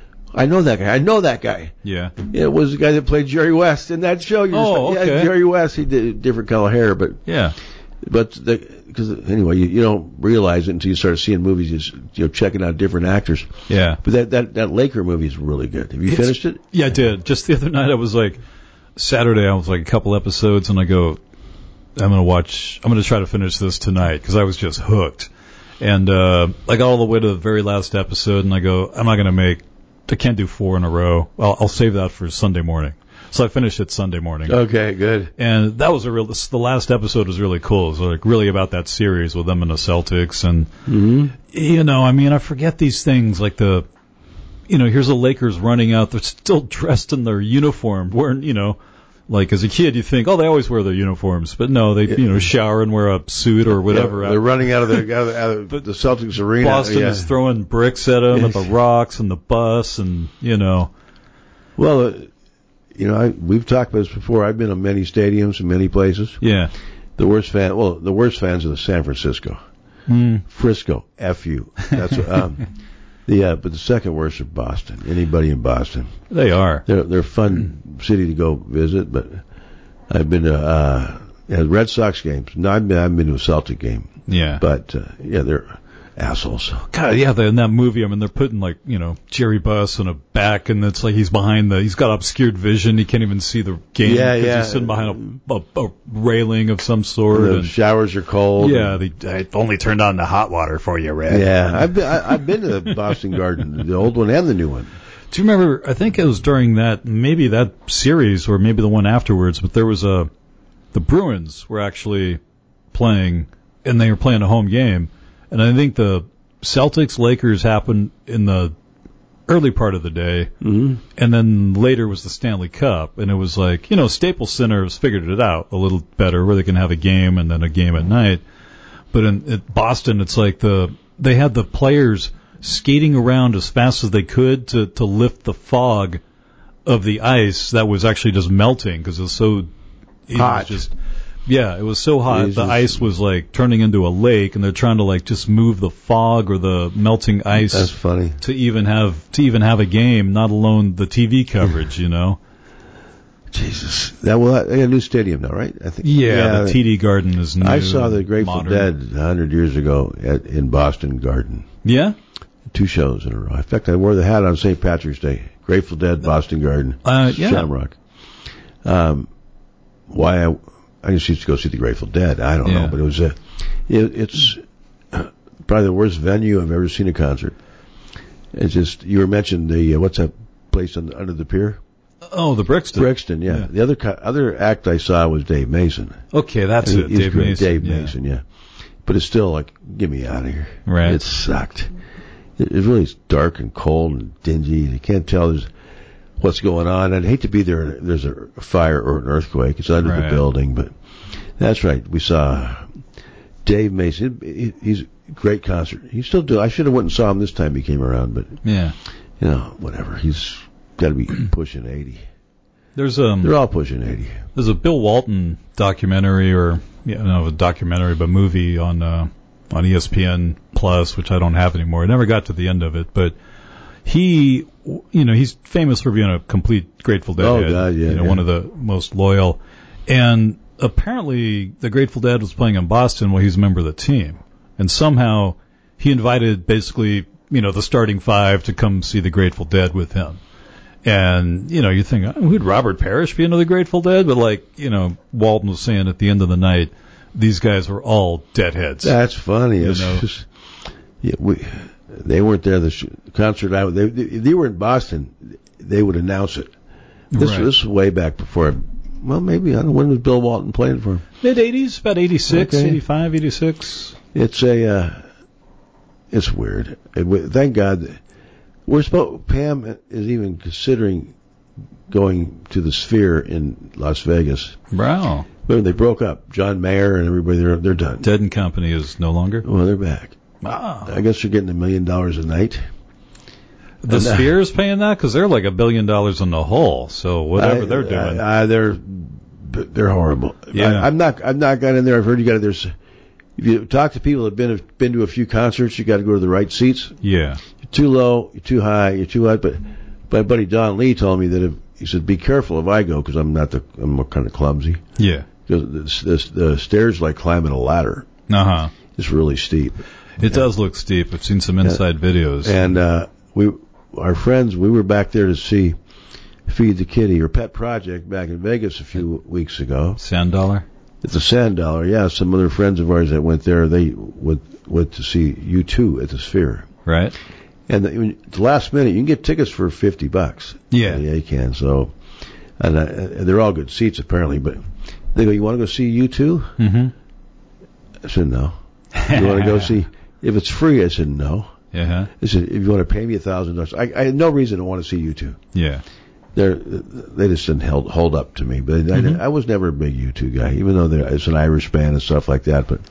S3: I know that guy. I know that guy.
S1: Yeah.
S3: It was the guy that played Jerry West in that show. You
S1: Oh,
S3: just,
S1: okay.
S3: Yeah, Jerry West. He did different color hair, but
S1: Yeah.
S3: but because anyway, you, you don't realize it until you start seeing movies. You, just, you know, checking out different actors.
S1: Yeah.
S3: But that that that Laker movie is really good. Have you
S1: It's-
S3: finished it?
S1: Yeah, I did. Just the other night, I was like, Saturday, I was like a couple episodes, and I go, I'm gonna watch. I'm gonna try to finish this tonight because I was just hooked. And uh, I got all the way to the very last episode, and I go, I'm not gonna make. I can't do four in a row. I'll, I'll save that for Sunday morning. So I finished it Sunday morning.
S3: Okay, good.
S1: And that was a real. This, the last episode was really cool. It was like really about that series with them and the Celtics, and
S3: Mm-hmm.
S1: you know, I mean, I forget these things like the, you know, here's the Lakers running out. They're still dressed in their uniform. Wearing, you know, like as a kid, you think, oh, they always wear their uniforms, but no, they, you know, shower and wear a suit or whatever.
S3: Yeah, they're running out of the out of the, out of the Celtics arena.
S1: Boston
S3: yeah.
S1: is throwing bricks at them at the Rocks and the bus, and you know,
S3: Well, uh, you know, I, we've talked about this before. I've been to many stadiums and many places.
S1: yeah,
S3: The worst fan, well, the worst fans are the San Francisco,
S1: mm.
S3: Frisco, F you. That's um, the uh, but the second worst are Boston. Anybody in Boston,
S1: they are.
S3: they're they're a fun city to go visit. But I've been to uh, yeah, Red Sox games. No, I've been I've been to a Celtic game.
S1: Yeah,
S3: But uh, yeah, they're assholes.
S1: God, yeah, they're in that movie, I mean, they're putting like, you know, Jerry Buss in a back, and it's like he's behind the, he's got obscured vision. He can't even see the game.
S3: Yeah,
S1: 'cause
S3: yeah.
S1: He's sitting behind a, a, a railing of some sort.
S3: The
S1: and,
S3: showers are cold.
S1: yeah, they I only turned on the hot water for you, Red.
S3: Yeah, I've been I, I've been to the Boston Garden, the old one and the new one.
S1: Do you remember, I think it was during that, maybe that series, or maybe the one afterwards, but there was a, the Bruins were actually playing, and they were playing a home game, and I think the Celtics Lakers happened in the early part of the day,
S3: Mm-hmm.
S1: and then later was the Stanley Cup, and it was like, you know, Staples Center has figured it out a little better, where they can have a game and then a game at night. But in at Boston, it's like the they had the players skating around as fast as they could to to lift the fog of the ice that was actually just melting because it was so it
S3: Hot.
S1: Was just yeah, it was so hot.
S3: Jesus.
S1: The ice was like turning into a lake, and they're trying to like just move the fog or the melting ice
S3: That's funny.
S1: to even have to even have a game, not alone the T V coverage, you know.
S3: Jesus, that well, they got a new stadium now, right? I think.
S1: Yeah, the T D Garden is new.
S3: I saw the Grateful
S1: modern.
S3: Dead a hundred years ago at, in Boston Garden.
S1: Yeah,
S3: Two shows in a row. In fact, I wore the hat on Saint Patrick's Day. Grateful Dead, Boston Garden,
S1: uh, yeah.
S3: Shamrock. Um, why I I just used to go see the Grateful Dead. I don't
S1: Yeah.
S3: know, but it was a it, it's probably the worst venue I've ever seen a concert. It's just you were mentioning the uh, what's that place on, under the pier?
S1: Oh, the Brixton.
S3: Brixton, yeah.
S1: Yeah.
S3: The other co- other act I saw was Dave Mason.
S1: Okay, that's
S3: He-
S1: it.
S3: he's
S1: Dave
S3: great.
S1: Mason.
S3: Dave
S1: yeah.
S3: Mason, yeah. But it's still like, get me out of here.
S1: Right.
S3: It sucked. It, it really is dark and cold and dingy, and you can't tell there's what's going on. I'd hate to be there. There's a fire or an earthquake. It's under
S1: Right.
S3: the building, but that's right. We saw Dave Mason. He, he's a great concert. He still do. I should have went and saw him this time he came around, but
S1: Yeah.
S3: you know, whatever. He's got to be pushing eighty.
S1: There's um.
S3: They're all pushing eighty.
S1: There's a Bill Walton documentary, or you know, a documentary, but movie on uh, on E S P N Plus, which I don't have anymore. I never got to the end of it, but he, you know, he's famous for being a complete Grateful Dead
S3: Oh,
S1: head,
S3: God, yeah,
S1: you know,
S3: yeah.
S1: one of the most loyal. And apparently, the Grateful Dead was playing in Boston while he's a member of the team, and somehow he invited basically, you know, the starting five to come see the Grateful Dead with him. And, you know, you think, oh, who'd Robert Parrish be into the Grateful Dead? But, like, you know, Walton was saying at the end of the night, these guys were all Deadheads.
S3: That's funny.
S1: You
S3: It's
S1: know?
S3: just, yeah, we, they weren't there. The sh- concert, I, they, if they were in Boston, they would announce it. This,
S1: Right.
S3: this was way back before, well, maybe, I don't know, when was Bill Walton playing for him?
S1: Mid-eighties, about eighty-six,
S3: Okay.
S1: eighty-five, eighty-six.
S3: It's a, uh, it's weird. It, we- thank God that we're supposed, Pam is even considering going to the Sphere in Las Vegas.
S1: Wow.
S3: But they broke up. John Mayer and everybody, they're, they're done.
S1: Dead and Company is no longer?
S3: Well, they're back.
S1: Wow.
S3: I guess they're getting a million dollars a night.
S1: The
S3: And, uh,
S1: Sphere is paying that? Because they're like a billion dollars in the hole. So whatever
S3: I-
S1: they're doing.
S3: I, I, they're they're horrible.
S1: Yeah.
S3: I, I'm not. I've not got in there. I've heard you got to. There's. If you talk to people that've been been to a few concerts, you got to go to the right seats.
S1: yeah.
S3: You're too low. You're too high. You're too high. But my buddy Don Lee told me that if he said, "Be careful if I go because I'm not the. I'm kind of clumsy.
S1: Yeah.
S3: Because the, the, the stairs are like climbing a ladder.
S1: Uh-huh.
S3: It's really steep.
S1: It does look steep. I've seen some inside videos.
S3: And uh, we, our friends, we were back there to see Feed the Kitty or Pet Project back in Vegas a few weeks ago.
S1: Sand Dollar?
S3: It's a Sand Dollar, yeah. Some other friends of ours that went there, they went, went to see U two at the Sphere.
S1: Right.
S3: And the, the last minute, you can get tickets for fifty bucks.
S1: Yeah.
S3: Yeah, you can. So, and uh, they're all good seats apparently. But they go, "You want to go see U two?"
S1: Mm-hmm.
S3: I said, "No." You want to go see? If it's free, I said, "No."
S1: Yeah.
S3: I said, "If you want to pay me a thousand dollars, I I had no reason to want to see U two.
S1: Yeah.
S3: They're they just didn't hold hold up to me. But
S1: Mm-hmm.
S3: I, I was never a big U two guy, even though they're- it's an Irish band and stuff like that. But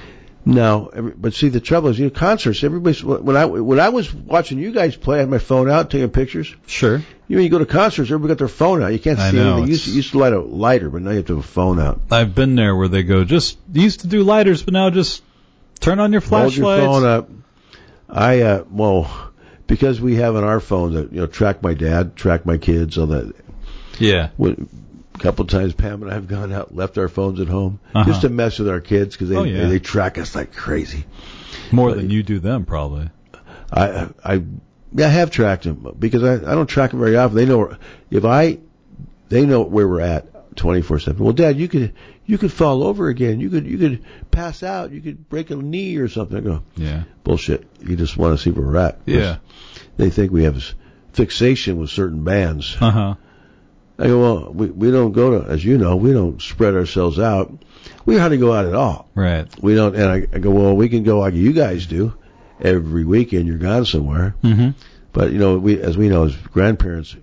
S3: no, every, but see, the trouble is, you know, concerts. Everybody's when I when I was watching you guys play, I had my phone out taking pictures.
S1: Sure.
S3: You know, you go to concerts, everybody got their phone out. You can't
S1: I
S3: see
S1: know,
S3: anything. You used, to, you used to light a lighter, but now you have to have a phone out.
S1: I've been there where they go, just, you used to do lighters, but now just turn on your
S3: Hold your
S1: flashlights.
S3: phone up. I uh, well, because we have on our phone that you know track my dad, track my kids, all that.
S1: Yeah.
S3: When, a couple of times, Pam and I have gone out, left our phones at home,
S1: Uh-huh.
S3: just to mess with our kids because they,
S1: Oh, yeah.
S3: they they track us like crazy.
S1: More
S3: But-
S1: than you do them, probably.
S3: I I yeah, I have tracked them because I I don't track them very often. They know if I they know where we're at twenty-four seven. Well, Dad, you could you could fall over again. You could you could pass out. You could break a knee or something. I go,
S1: Yeah.
S3: bullshit. You just want to see where we're at.
S1: Yeah.
S3: They think we have this fixation with certain bands.
S1: Uh-huh.
S3: I go, well, we, we don't go to, as you know, we don't spread ourselves out. We hardly go out at all.
S1: Right.
S3: We don't, and I, I go, well, we can go like you guys do. Every weekend you're gone somewhere.
S1: Mm-hmm.
S3: But, you know, we, as we know, as grandparents,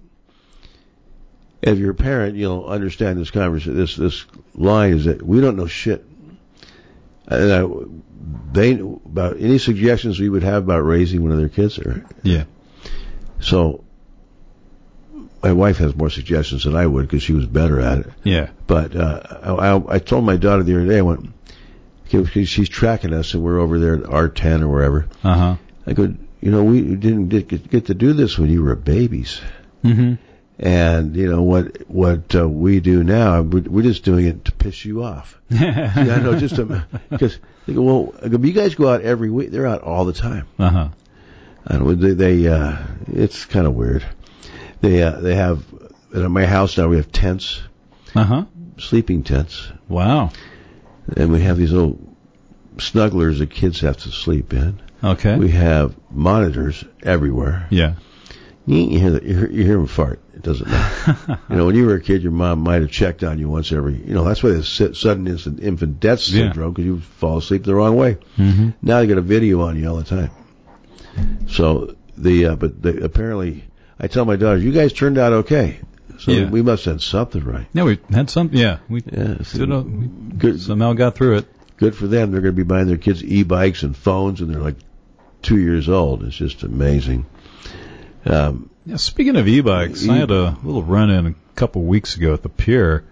S3: if you're a parent, you'll understand this conversation, this, this line is that we don't know shit. And I, they, about any suggestions we would have about raising one of their kids. Or,
S1: Yeah.
S3: so, my wife has more suggestions than I would because she was better at it.
S1: Yeah.
S3: But uh, I, I told my daughter the other day, I went, okay, she's tracking us, and we're over there at R ten or wherever.
S1: Uh-huh.
S3: I go, you know, we didn't get, get to do this when you were babies.
S1: Mm-hmm.
S3: And, you know, what what uh, we do now, we're, we're just doing it to piss you off. Yeah, I know, just because they go, well, I go, you guys go out every week. They're out all the time.
S1: Uh-huh.
S3: And they, they uh, it's kind of weird. They uh, they have at my house now. We have tents,
S1: Uh-huh.
S3: sleeping tents,
S1: Wow.
S3: and we have these little snugglers that kids have to sleep in.
S1: Okay.
S3: We have monitors everywhere.
S1: Yeah.
S3: You hear, the, you hear you hear them fart. It doesn't matter. You know, when you were a kid, your mom might have checked on you once every. You know, that's why there's si- sudden infant, infant death syndrome because you fall asleep the wrong way.
S1: Mm-hmm.
S3: Now they got a video on you all the time. So the uh, but the, apparently. I tell my daughter, you guys turned out okay. So
S1: Yeah.
S3: we must have done something right.
S1: Yeah, we had some, yeah. We,
S3: Yeah, so
S1: did a, we
S3: good,
S1: somehow got through it.
S3: good for them. They're going to be buying their kids e-bikes and phones, and they're like two years old. It's just amazing. Um,
S1: Yeah, speaking of e-bikes,
S3: E-
S1: I had a little run-in a couple weeks ago at the pier.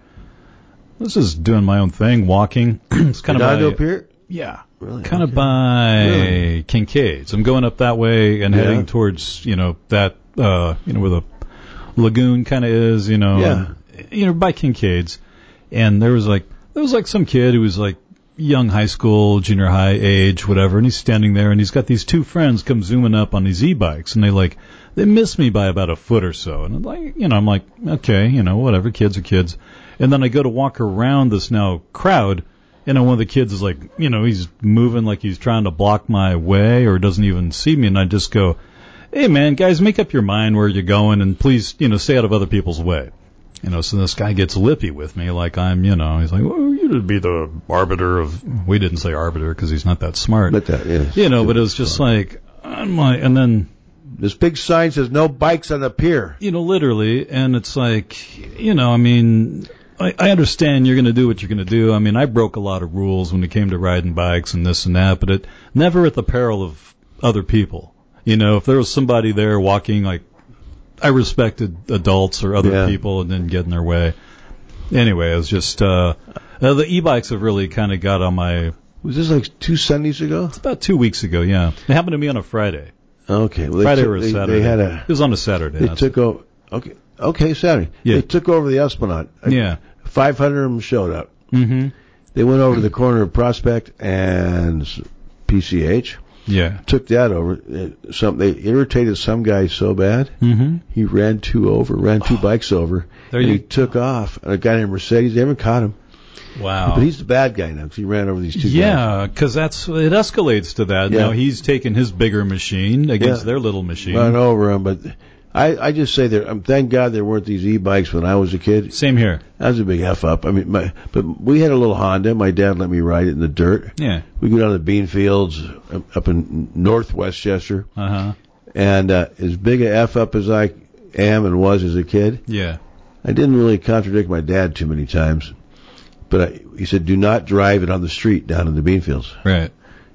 S1: I was just doing my own thing, walking. It's kind of
S3: Redondo
S1: by,
S3: Pier?
S1: Yeah.
S3: Really?
S1: Kind of
S3: Okay.
S1: by
S3: Really?
S1: Kincaid's. I'm going up that way and
S3: Yeah.
S1: heading towards, you know, that, uh, you know, where the lagoon kind of is, you know,
S3: Yeah.
S1: and, you know, by Kincaid's. And there was like, there was like some kid who was like young high school, junior high age, whatever, and he's standing there and he's got these two friends come zooming up on these e-bikes and they like, they miss me by about a foot or so. And I'm like, you know, I'm like, okay, you know, whatever, kids are kids. And then I go to walk around this now crowd, and one of the kids is like, you know, he's moving like he's trying to block my way or doesn't even see me. And I just go, hey, man, guys, make up your mind where you're going, and please, you know, stay out of other people's way. You know, so this guy gets lippy with me like I'm, you know, he's like, well, you would be the arbiter of, we didn't say arbiter because he's not that smart.
S3: But that, yeah.
S1: You know, but it was just like, I'm like, and then,
S3: This big sign says no bikes on the pier.
S1: you know, literally, and it's like, you know, I mean, I, I understand you're going to do what you're going to do. I mean, I broke a lot of rules when it came to riding bikes and this and that, but it never at the peril of other people. You know, if there was somebody there walking, like, I respected adults or other
S3: Yeah.
S1: people and didn't get in their way. Anyway, it was just, uh, uh the e-bikes have really kind of got on my,
S3: Was this like two Sundays ago?
S1: it's about two weeks ago, yeah. It happened to me on a Friday.
S3: Okay. Well, they
S1: Friday
S3: took,
S1: or a
S3: they,
S1: Saturday.
S3: They had a.
S1: It was on a Saturday.
S3: They
S1: that's
S3: took over. Okay. Okay, Saturday.
S1: Yeah.
S3: They took over the Esplanade.
S1: it. Yeah.
S3: five hundred of them showed up.
S1: Mm-hmm.
S3: They went over to the corner of Prospect and P C H.
S1: Yeah.
S3: Took that over. Uh, Some they irritated some guy so bad
S1: Mm-hmm.
S3: he ran two over, ran two bikes over,
S1: There
S3: and
S1: you
S3: he took off. And a guy named Mercedes, they haven't caught him,
S1: Wow.
S3: but he's the bad guy now because he ran over these two guys.
S1: Yeah, because that's it escalates to that.
S3: Yeah.
S1: Now he's taking his bigger machine against
S3: Yeah.
S1: their little machine.
S3: Run over him. But I, I just say that. Um, thank God there weren't these e-bikes when I was a kid.
S1: Same here.
S3: That was a big f up. I mean, my, but we had a little Honda. My dad let me ride it in the dirt.
S1: Yeah.
S3: We go down to the bean fields up- up in North Westchester,
S1: Uh huh.
S3: and uh, as big a f up as I am and was as a kid,
S1: Yeah.
S3: I didn't really contradict my dad too many times. But I, he said, "Do not drive it on the street down in the bean fields."
S1: Right.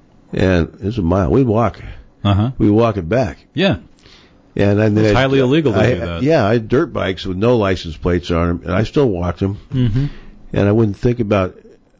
S3: And it's a mile. We'd walk.
S1: Uh huh.
S3: We walk it back.
S1: Yeah.
S3: And then
S1: It's
S3: I-
S1: highly illegal to
S3: I,
S1: do that.
S3: Yeah, I had dirt bikes with no license plates on them, and I still walked them.
S1: Mm-hmm.
S3: And I wouldn't think about,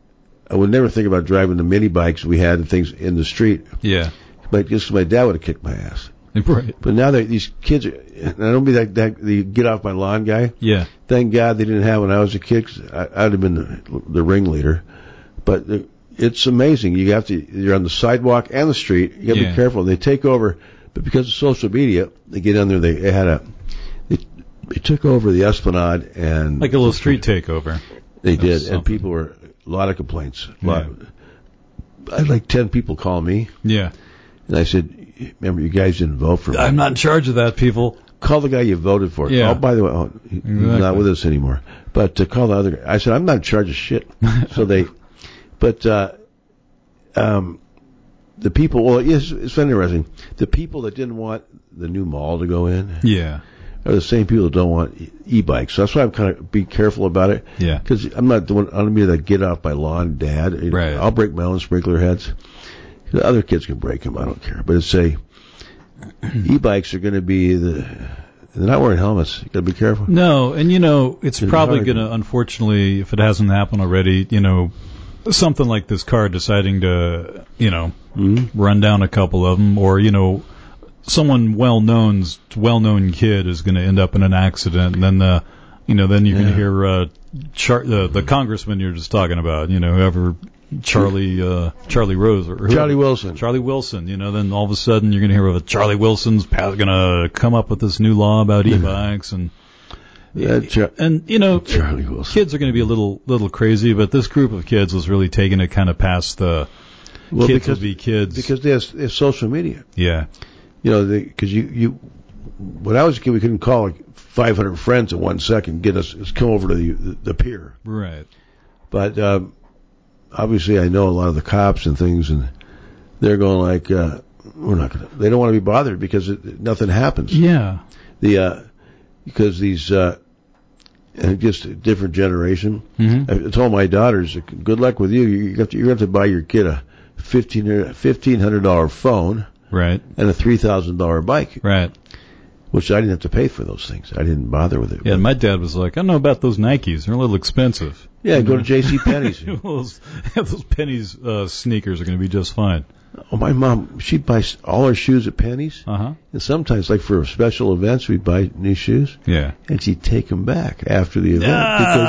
S3: I would never think about driving the mini bikes we had and things in the street.
S1: Yeah.
S3: But just my dad would have kicked my ass.
S1: Right.
S3: But now that these kids, are, and I don't be that, that the get off my lawn guy.
S1: Yeah.
S3: Thank God they didn't have when I was a kid. 'Cause I, I'd have been the, the ringleader. But the, it's amazing. You have to. You're on the sidewalk and the street. You got to
S1: Yeah.
S3: be careful. They take over, but because of social media, they get on there. They, they had a. They, they took over the Esplanade and
S1: Like a little street takeover.
S3: They
S1: That's
S3: did, and
S1: something.
S3: people were a lot of complaints. A lot.
S1: Yeah.
S3: I had like ten people call me,
S1: Yeah.
S3: and I said, "Remember, you guys didn't vote for me.
S1: I'm not in charge of that, people.
S3: Call the guy you voted for."
S1: Yeah.
S3: Oh, by the way, oh, he- he's
S1: Exactly.
S3: not with us anymore. But to call the other guy, I said, "I'm not in charge of shit." So they, but uh, um, the people. Well, it's, it's been interesting. The people that didn't want the new mall to go in
S1: Yeah.
S3: are the same people that don't want e- e-bikes. So that's why I'm kind of be careful about it.
S1: Yeah.
S3: Because I'm not the one. I'm be that get off my lawn, Dad. You know,
S1: Right.
S3: I'll break my own sprinkler heads. The other kids can break them. I don't care. But it's a e-bikes are going to be the. They're not wearing helmets. You got to be careful.
S1: No, and you know, it's
S3: It'd be
S1: probably
S3: hard.
S1: going to, unfortunately, if it hasn't happened already, you know, something like this car deciding to, you know,
S3: Mm-hmm.
S1: run down a couple of them, or you know, someone well-known's well-known kid is going to end up in an accident, and then the, you know, then you're going
S3: Yeah.
S1: to hear uh, Char- the the congressman you're just talking about, you know, whoever Charlie uh, Charlie Rose or whoever,
S3: Charlie Wilson.
S1: Charlie Wilson, you know, then all of a sudden you're going to hear of Charlie Wilson's going to come up with this new law about e-bikes and.
S3: Yeah, Char-
S1: And you know,
S3: Charlie Wilson.
S1: kids are going to be a little little crazy, but this group of kids was really taking it kind of past the
S3: Well,
S1: kids
S3: because
S1: will be kids.
S3: because there's, there's social media.
S1: yeah,
S3: You know, because you you when I was a kid, we couldn't call like five hundred friends in one second. Get us, us come over to the the pier.
S1: right.
S3: But um, obviously, I know a lot of the cops and things, and they're going like, uh, "We're not going to." They don't want to be bothered because it, nothing happens.
S1: Yeah,
S3: The uh, because these uh, and just a different generation.
S1: mm-hmm.
S3: I told my daughters, "Good luck with you. You have to you have to buy your kid a fifteen fifteen hundred dollar phone
S1: right,
S3: and a three thousand dollar bike."
S1: right.
S3: which I didn't have to pay for those things. I didn't bother with it.
S1: Yeah, my dad was like, I don't know about those Nikes. They're a little expensive.
S3: Yeah, go to J C Penney's.
S1: those, those Penny's uh, sneakers are going to be just fine.
S3: Oh, my mom, she'd buy all her shoes at Penny's.
S1: Uh-huh.
S3: And sometimes, like for special events, we'd buy new shoes.
S1: Yeah.
S3: And she'd take them back after the event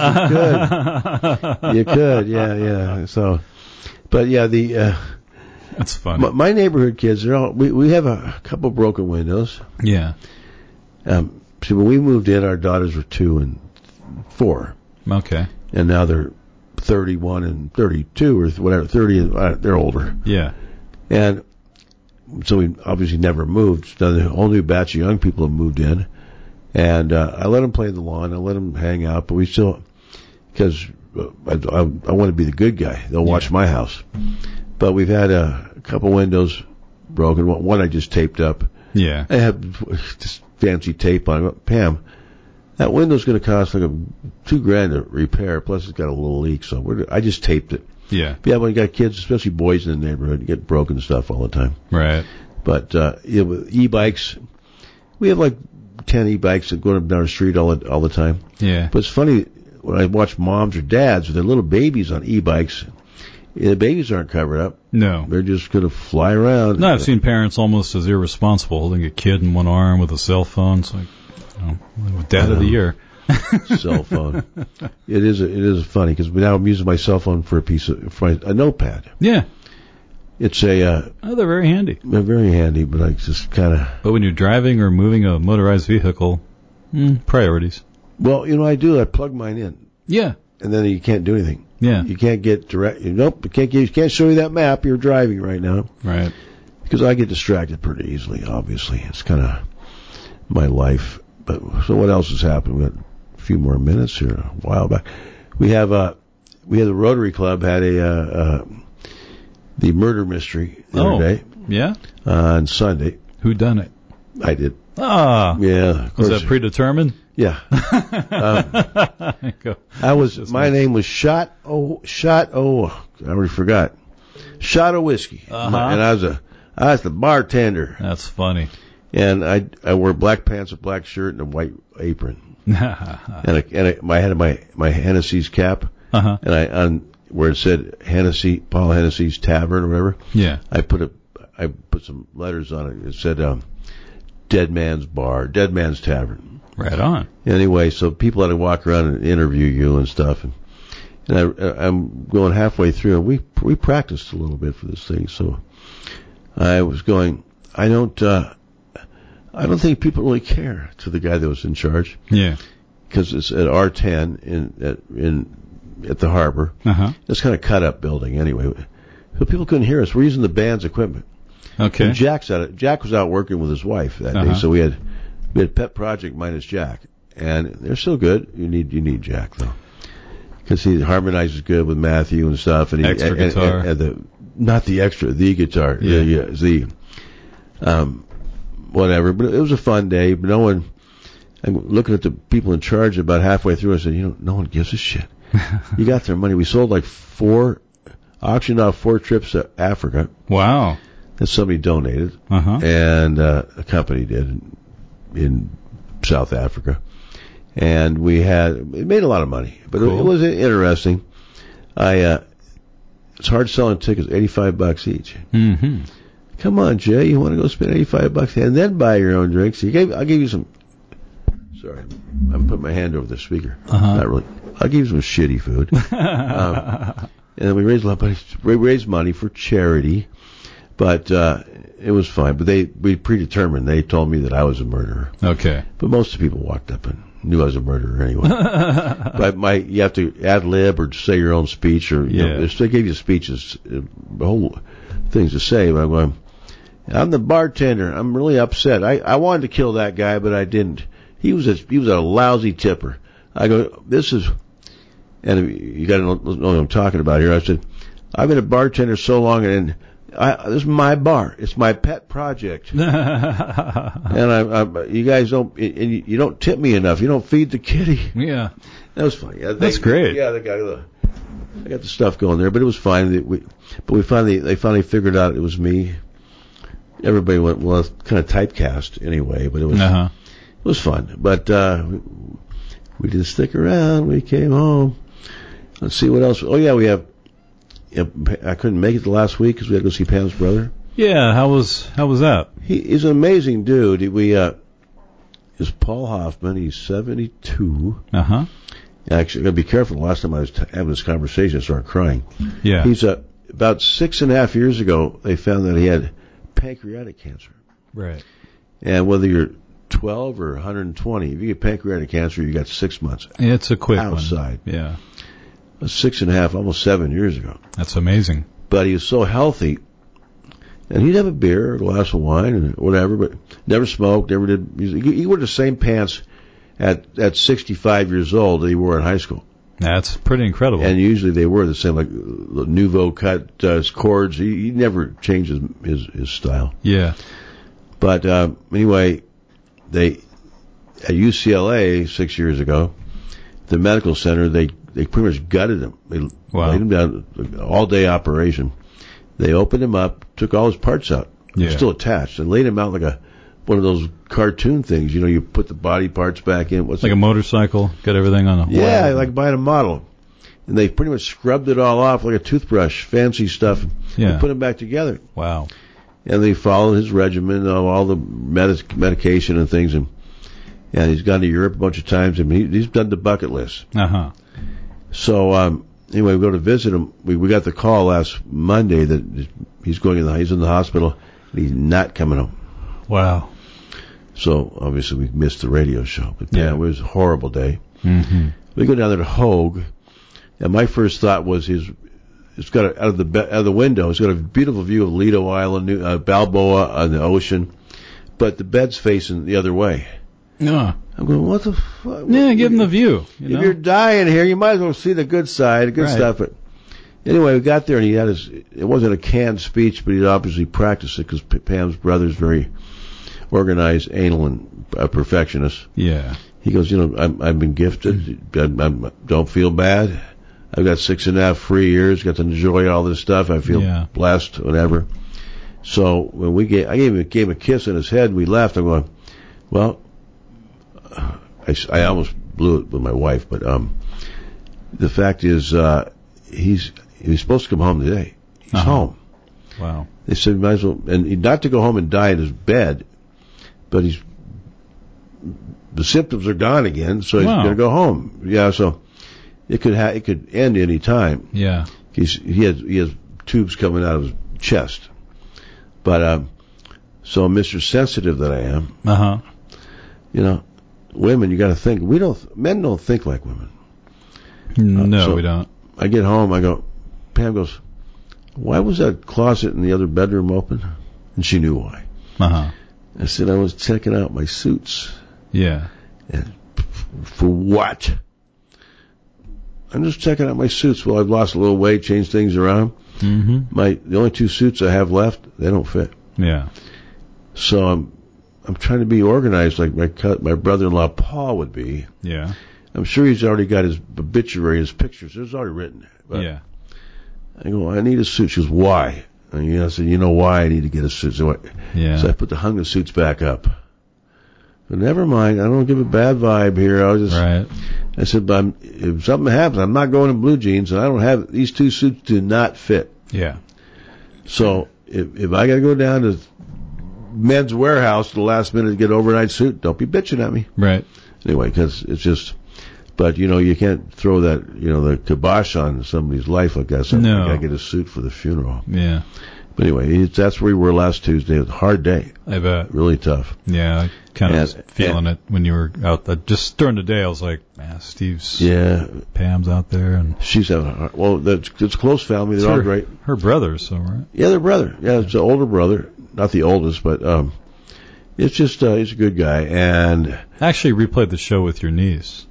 S3: because you could. You could, yeah, yeah. So, but yeah, the... Uh,
S1: That's funny.
S3: My, my neighborhood kids, they're all, we, we have a couple broken windows.
S1: Yeah.
S3: Um, see, when we moved in, our daughters were two and four.
S1: Okay.
S3: And now they're thirty-one and thirty-two or whatever, thirty, uh, they're older.
S1: Yeah.
S3: And so we obviously never moved. Now the whole new batch of young people have moved in. And uh, I let them play in the lawn. I let them hang out. But we still, because uh, I, I, I want to be the good guy. They'll watch
S1: yeah.
S3: my house. But we've had a, a couple windows broken. One I just taped up.
S1: Yeah.
S3: I have just fancy tape on it. Pam, that window's going to cost like a two grand to repair. Plus it's got a little leak. So we're, I just taped it.
S1: Yeah.
S3: But yeah, when you got kids, especially boys in the neighborhood, you get broken stuff all the time.
S1: Right.
S3: But, uh, yeah, with e-bikes, we have like ten e-bikes that go up down the street all the, all the time.
S1: Yeah.
S3: But it's funny, when I watch moms or dads with their little babies on e-bikes, the babies aren't covered up.
S1: No.
S3: They're just going to fly around.
S1: No, I've seen parents almost as irresponsible holding a kid in one arm with a cell phone. It's like, you know, dad of the year.
S3: Cell phone. It is, it is funny because now I'm using my cell phone for a piece of, for my, a notepad.
S1: Yeah.
S3: It's a, uh,
S1: oh, they're very handy.
S3: They're very handy, but I just kind of.
S1: But when you're driving or moving a motorized vehicle, mm, priorities.
S3: Well, you know, I do. I plug mine in.
S1: Yeah.
S3: And then you can't do anything.
S1: Yeah.
S3: You can't get direct. Nope. You can't, you can't show you that map. You're driving right now.
S1: Right.
S3: Because I get distracted pretty easily, obviously. It's kind of my life. But so what else has happened? We got a few more minutes here. A while back, we have uh we had the Rotary Club had a uh, uh the murder mystery the
S1: oh,
S3: other day.
S1: Yeah.
S3: Uh, on Sunday.
S1: Who done it?
S3: I did.
S1: Ah.
S3: Yeah.
S1: Was that predetermined?
S3: Yeah. um, I was. My name was Shot. Oh, Shot. Oh, I already forgot. Shot of whiskey,
S1: uh-huh.
S3: and I was a. I was the bartender.
S1: That's funny.
S3: And I I wore black pants, a black shirt, and a white apron. and a, and a, I had my my Hennessy's cap.
S1: Uh-huh.
S3: And I on where it said Hennessy, Paul Hennessy's Tavern or whatever.
S1: Yeah.
S3: I put a I put some letters on it. It said um, Dead Man's Bar, Dead Man's Tavern.
S1: Right on.
S3: Anyway, so people had to walk around and interview you and stuff. And, and I, I'm going halfway through, and we we practiced a little bit for this thing. So I was going. I don't. Uh, I don't think people really care to the guy that was in charge.
S1: Yeah.
S3: Because it's at R ten in at in at the harbor.
S1: Uh-huh.
S3: It's kind of cut up building anyway. So people couldn't hear us. We're using the band's equipment.
S1: Okay.
S3: And Jack's out. Jack was out working with his wife that
S1: uh-huh.
S3: day, so we had we had Pet Project minus Jack, and they're still good. You need you need Jack though, because he harmonizes good with Matthew and stuff, and he
S1: extra
S3: and,
S1: guitar,
S3: and, and the not the extra the guitar,
S1: yeah,
S3: the, the um whatever. But it was a fun day. But no one. I'm looking at the people in charge about halfway through. I said, you know, no one gives a shit. You got their money. We sold like four, auctioned off four trips to Africa.
S1: Wow.
S3: That somebody donated.
S1: Uh-huh.
S3: And uh, a company did in, in South Africa. And we had, it made a lot of money. But cool. it, it was interesting. I, uh, it's hard selling tickets, eighty-five bucks each.
S1: Mm-hmm.
S3: Come on, Jay, you want to go spend eighty-five bucks and then buy your own drinks? You gave, I'll give you some. Sorry, I'm putting my hand over the speaker.
S1: Uh-huh.
S3: Not really. I'll give you some shitty food. um, and then we raised a lot of money. We raised money for charity, but uh, it was fine. But they we predetermined. They told me that I was a murderer.
S1: Okay.
S3: But most of the people walked up and knew I was a murderer anyway. But my you have to ad lib or say your own speech, or you
S1: yeah.
S3: know, they gave you speeches, the whole things to say. But I'm going. I'm the bartender. I'm really upset. I I wanted to kill that guy, but I didn't. He was a, he was a lousy tipper. I go, this is, and you got to know what I'm talking about here. I said, I've been a bartender so long, and I, this is my bar. It's my pet project. and I, I, you guys don't, and you, you don't tip me enough. You don't feed the kitty.
S1: Yeah,
S3: that was funny. I
S1: That's
S3: think,
S1: great.
S3: Yeah, they got the, I got the stuff going there, but it was fine. We, but we finally, they finally figured out it was me. Everybody went, well, it's kind of typecast anyway, but it was.
S1: Uh-huh.
S3: It was fun, but uh, we, we didn't stick around. We came home. Let's see what else. Oh yeah, we have. Yeah, I couldn't make it the last week because we had to go see Pam's brother.
S1: Yeah, how was how was that?
S3: He, he's an amazing dude. We uh, is Paul Hoffman. He's seventy-two.
S1: Uh huh.
S3: Actually, I got to be careful. The last time I was t- having this conversation, I started crying.
S1: Yeah.
S3: He's uh, about six and a half years ago. They found that he had pancreatic cancer.
S1: Right.
S3: And whether you're twelve or one hundred twenty, if you get pancreatic cancer, you got six months.
S1: It's a quick
S3: outside.
S1: one. Yeah.
S3: Six and a half, almost seven years ago.
S1: That's amazing.
S3: But he was so healthy, and he'd have a beer, a glass of wine, and whatever, but never smoked, never did. He, he wore the same pants at at sixty-five years old that he wore in high school.
S1: That's pretty incredible.
S3: And usually they were the same, like the Nouveau cut uh, cords. He, he never changed his, his his style.
S1: Yeah.
S3: But uh, anyway, they at U C L A six years ago, the medical center, they they pretty much gutted him. They
S1: wow.
S3: laid him down, all day operation. They opened him up, took all his parts out,
S1: yeah.
S3: still attached, and laid him out like a one of those cartoon things. You know, you put the body parts back in. What's
S1: like
S3: it?
S1: a motorcycle, got everything on a
S3: yeah,
S1: wire.
S3: like buying a model. And they pretty much scrubbed it all off like a toothbrush, fancy stuff.
S1: Yeah.
S3: And put him back together.
S1: Wow.
S3: And they followed his regimen of all the medic- medication and things, and and he's gone to Europe a bunch of times. I mean, he, he's done the bucket list.
S1: Uh huh.
S3: So um, anyway, we go to visit him. We we got the call last Monday that he's going in the he's in the hospital and he's not coming home.
S1: Wow.
S3: So obviously we missed the radio show, but
S1: yeah,
S3: yeah, it was a horrible day.
S1: Mm-hmm.
S3: We go down there to Hogue, and my first thought was his. It's got a, out of the be- out of the window. It's got a beautiful view of Lido Island, New, uh, Balboa on the ocean, but the bed's facing the other way.
S1: Yeah.
S3: I'm going, what the fuck?
S1: Yeah, give him the view. You
S3: if
S1: know?
S3: you're dying here, you might as well see the good side, the good
S1: right.
S3: stuff. But anyway, we got there, and he had his. It wasn't a canned speech, but he'd obviously practiced it because P- Pam's brother's very organized, anal, and uh, perfectionist.
S1: Yeah.
S3: He goes, you know, I'm, I've been gifted. I I'm, don't feel bad. I've got six and a half free years. Got to enjoy all this stuff. I feel
S1: yeah.
S3: blessed, whatever. So when we gave, I gave him, gave him a kiss on his head. We left. I'm going, well, I, I almost blew it with my wife, but um, the fact is, uh, he's he's supposed to come home today. He's
S1: uh-huh.
S3: home.
S1: Wow.
S3: They said might as well, and not to go home and die in his bed, but he's the symptoms are gone again, so he's
S1: wow.
S3: going to go home. Yeah, so it could ha- it could end any time.
S1: Yeah.
S3: He's he has he has tubes coming out of his chest, but um, so Mister Sensitive that I am,
S1: uh huh.
S3: You know, women, you got to think. We don't men don't think like women.
S1: No,
S3: uh, so
S1: we don't.
S3: I get home, I go. Pam goes, why was that closet in the other bedroom open? And she knew why.
S1: Uh huh.
S3: I said I was checking out my suits.
S1: Yeah.
S3: And for what? I'm just checking out my suits. Well, I've lost a little weight, changed things around.
S1: Mm-hmm.
S3: My the only two suits I have left, they don't fit.
S1: Yeah.
S3: So I'm I'm trying to be organized like my my brother-in-law Paul would be.
S1: Yeah.
S3: I'm sure he's already got his obituary, his pictures. It's already written. But
S1: yeah.
S3: I go, I need a suit. She goes, why? And you know, I said, you know why I need to get a suit. So I,
S1: yeah.
S3: so I put the hung the suits back up. But never mind. I don't give a bad vibe here. I was just.
S1: Right.
S3: I said, but I'm, if something happens, I'm not going in blue jeans, and I don't have these two suits do not fit.
S1: Yeah.
S3: So if if I got to go down to Men's Warehouse at the last minute to get an overnight suit, don't be bitching at me.
S1: Right.
S3: Anyway, because it's just. But you know, you can't throw that you know the kibosh on somebody's life like that. So
S1: no.
S3: I got to get a suit for the funeral.
S1: Yeah.
S3: But anyway, it's, that's where we were last Tuesday. It was a hard day.
S1: I bet.
S3: Really tough.
S1: Yeah, I kind of
S3: and,
S1: was feeling
S3: and,
S1: it when you were out there. Just during the day, I was like, man, Steve's,
S3: yeah,
S1: Pam's out there, and
S3: she's having a hard, well, that's it's a close family. They're
S1: her,
S3: all great.
S1: Her brother, so right?
S3: Yeah, their brother. Yeah, it's an older brother, not the oldest, but um, it's just uh, he's a good guy. And
S1: I actually replayed the show with your niece.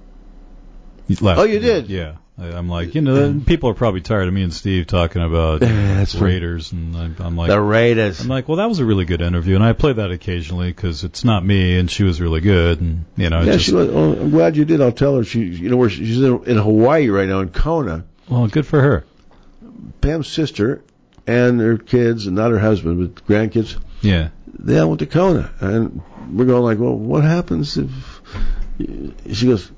S3: Oh, you did?
S1: Yeah. I'm like, you know, people are probably tired of me and Steve talking about you know,
S3: That's
S1: Raiders, and I'm, I'm like,
S3: the Raiders.
S1: I'm like, well, that was a really good interview, and I play that occasionally because it's not me, and she was really good, and you know,
S3: yeah,
S1: just,
S3: she was. Oh, I'm glad you did. I'll tell her. She, you know, where she's in, in Hawaii right now in Kona.
S1: Well, good for her.
S3: Pam's sister and her kids, and not her husband, but grandkids.
S1: Yeah.
S3: they all went to Kona. And we're going like, well, what happens if... She goes,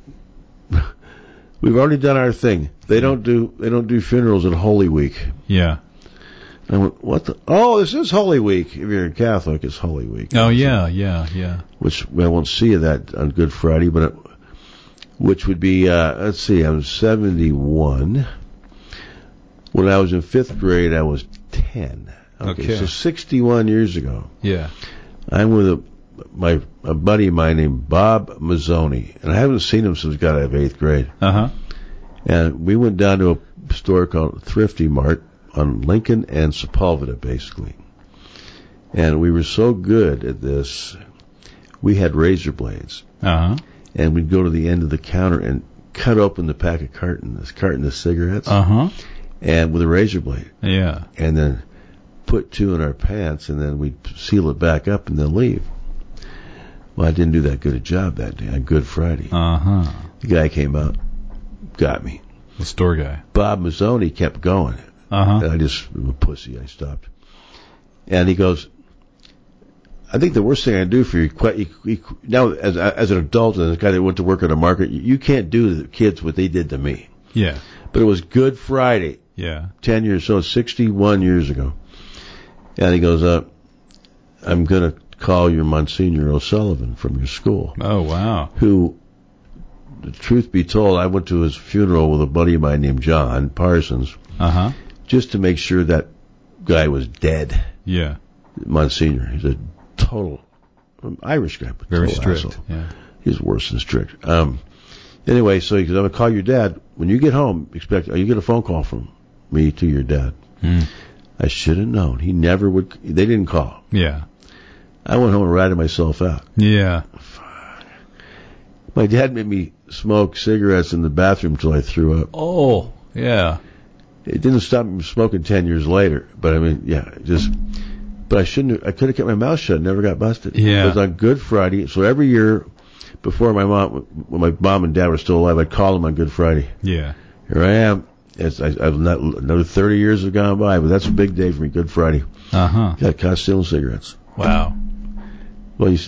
S3: we've already done our thing. They don't do they don't do funerals in Holy Week.
S1: Yeah.
S3: I went, what the? Oh, this is Holy Week. If you're a Catholic, it's Holy Week.
S1: Oh, yeah, yeah, yeah.
S3: Which, I won't see you that on Good Friday, but it, which would be, uh, let's see, I'm seventy-one. When I was in fifth grade, I was ten. Okay,
S1: okay.
S3: So sixty-one years ago.
S1: Yeah.
S3: I'm with a, my a buddy of mine named Bob Mazzoni, and I haven't seen him since I got out of eighth grade.
S1: Uh-huh.
S3: And we went down to a store called Thrifty Mart on Lincoln and Sepulveda, basically. And we were so good at this, we had razor blades.
S1: Uh-huh.
S3: And we'd go to the end of the counter and cut open the pack of carton, this carton of cigarettes.
S1: Uh-huh.
S3: And with a razor blade.
S1: Yeah.
S3: And then put two in our pants, and then we'd seal it back up and then leave. Well, I didn't do that good a job that day on Good Friday.
S1: Uh-huh.
S3: The guy came out, got me.
S1: The store guy.
S3: Bob Mazzoni kept going.
S1: Uh-huh.
S3: And I just, I'm a pussy, I stopped. And he goes, I think the worst thing I do for you, you, you now as as an adult and as a guy that went to work at a market, you, you can't do to the kids what they did to me.
S1: Yeah.
S3: But it was Good Friday.
S1: Yeah.
S3: Ten years, so sixty-one years ago. And he goes, uh, I'm going to call your Monsignor O'Sullivan from your school.
S1: Oh, wow.
S3: Who, the truth be told, I went to his funeral with a buddy of mine named John Parsons.
S1: Uh-huh.
S3: Just to make sure that guy was dead.
S1: Yeah.
S3: Monsignor. He's a total um, Irish guy. But
S1: very
S3: total
S1: strict.
S3: asshole.
S1: Yeah.
S3: He's worse than strict. Um, anyway, so he goes, I'm going to call your dad. When you get home, expect, you get a phone call from me to your dad.
S1: Mm.
S3: I should have known. He never would. They didn't call.
S1: Yeah.
S3: I went home and ratted myself out.
S1: Yeah.
S3: My dad made me smoke cigarettes in the bathroom till I threw up.
S1: Oh, yeah.
S3: It didn't stop me from smoking ten years later. But I mean, yeah, just. But I shouldn't have, I could have kept my mouth shut and never got busted.
S1: Yeah.
S3: It was on Good Friday. So every year, before my mom, when my mom and dad were still alive, I'd call them on Good Friday.
S1: Yeah.
S3: Here I am. It's, I, I've not, another thirty years have gone by, but that's a big day for me, Good Friday.
S1: Uh-huh.
S3: Got caught stealing cigarettes.
S1: Wow.
S3: Well, you,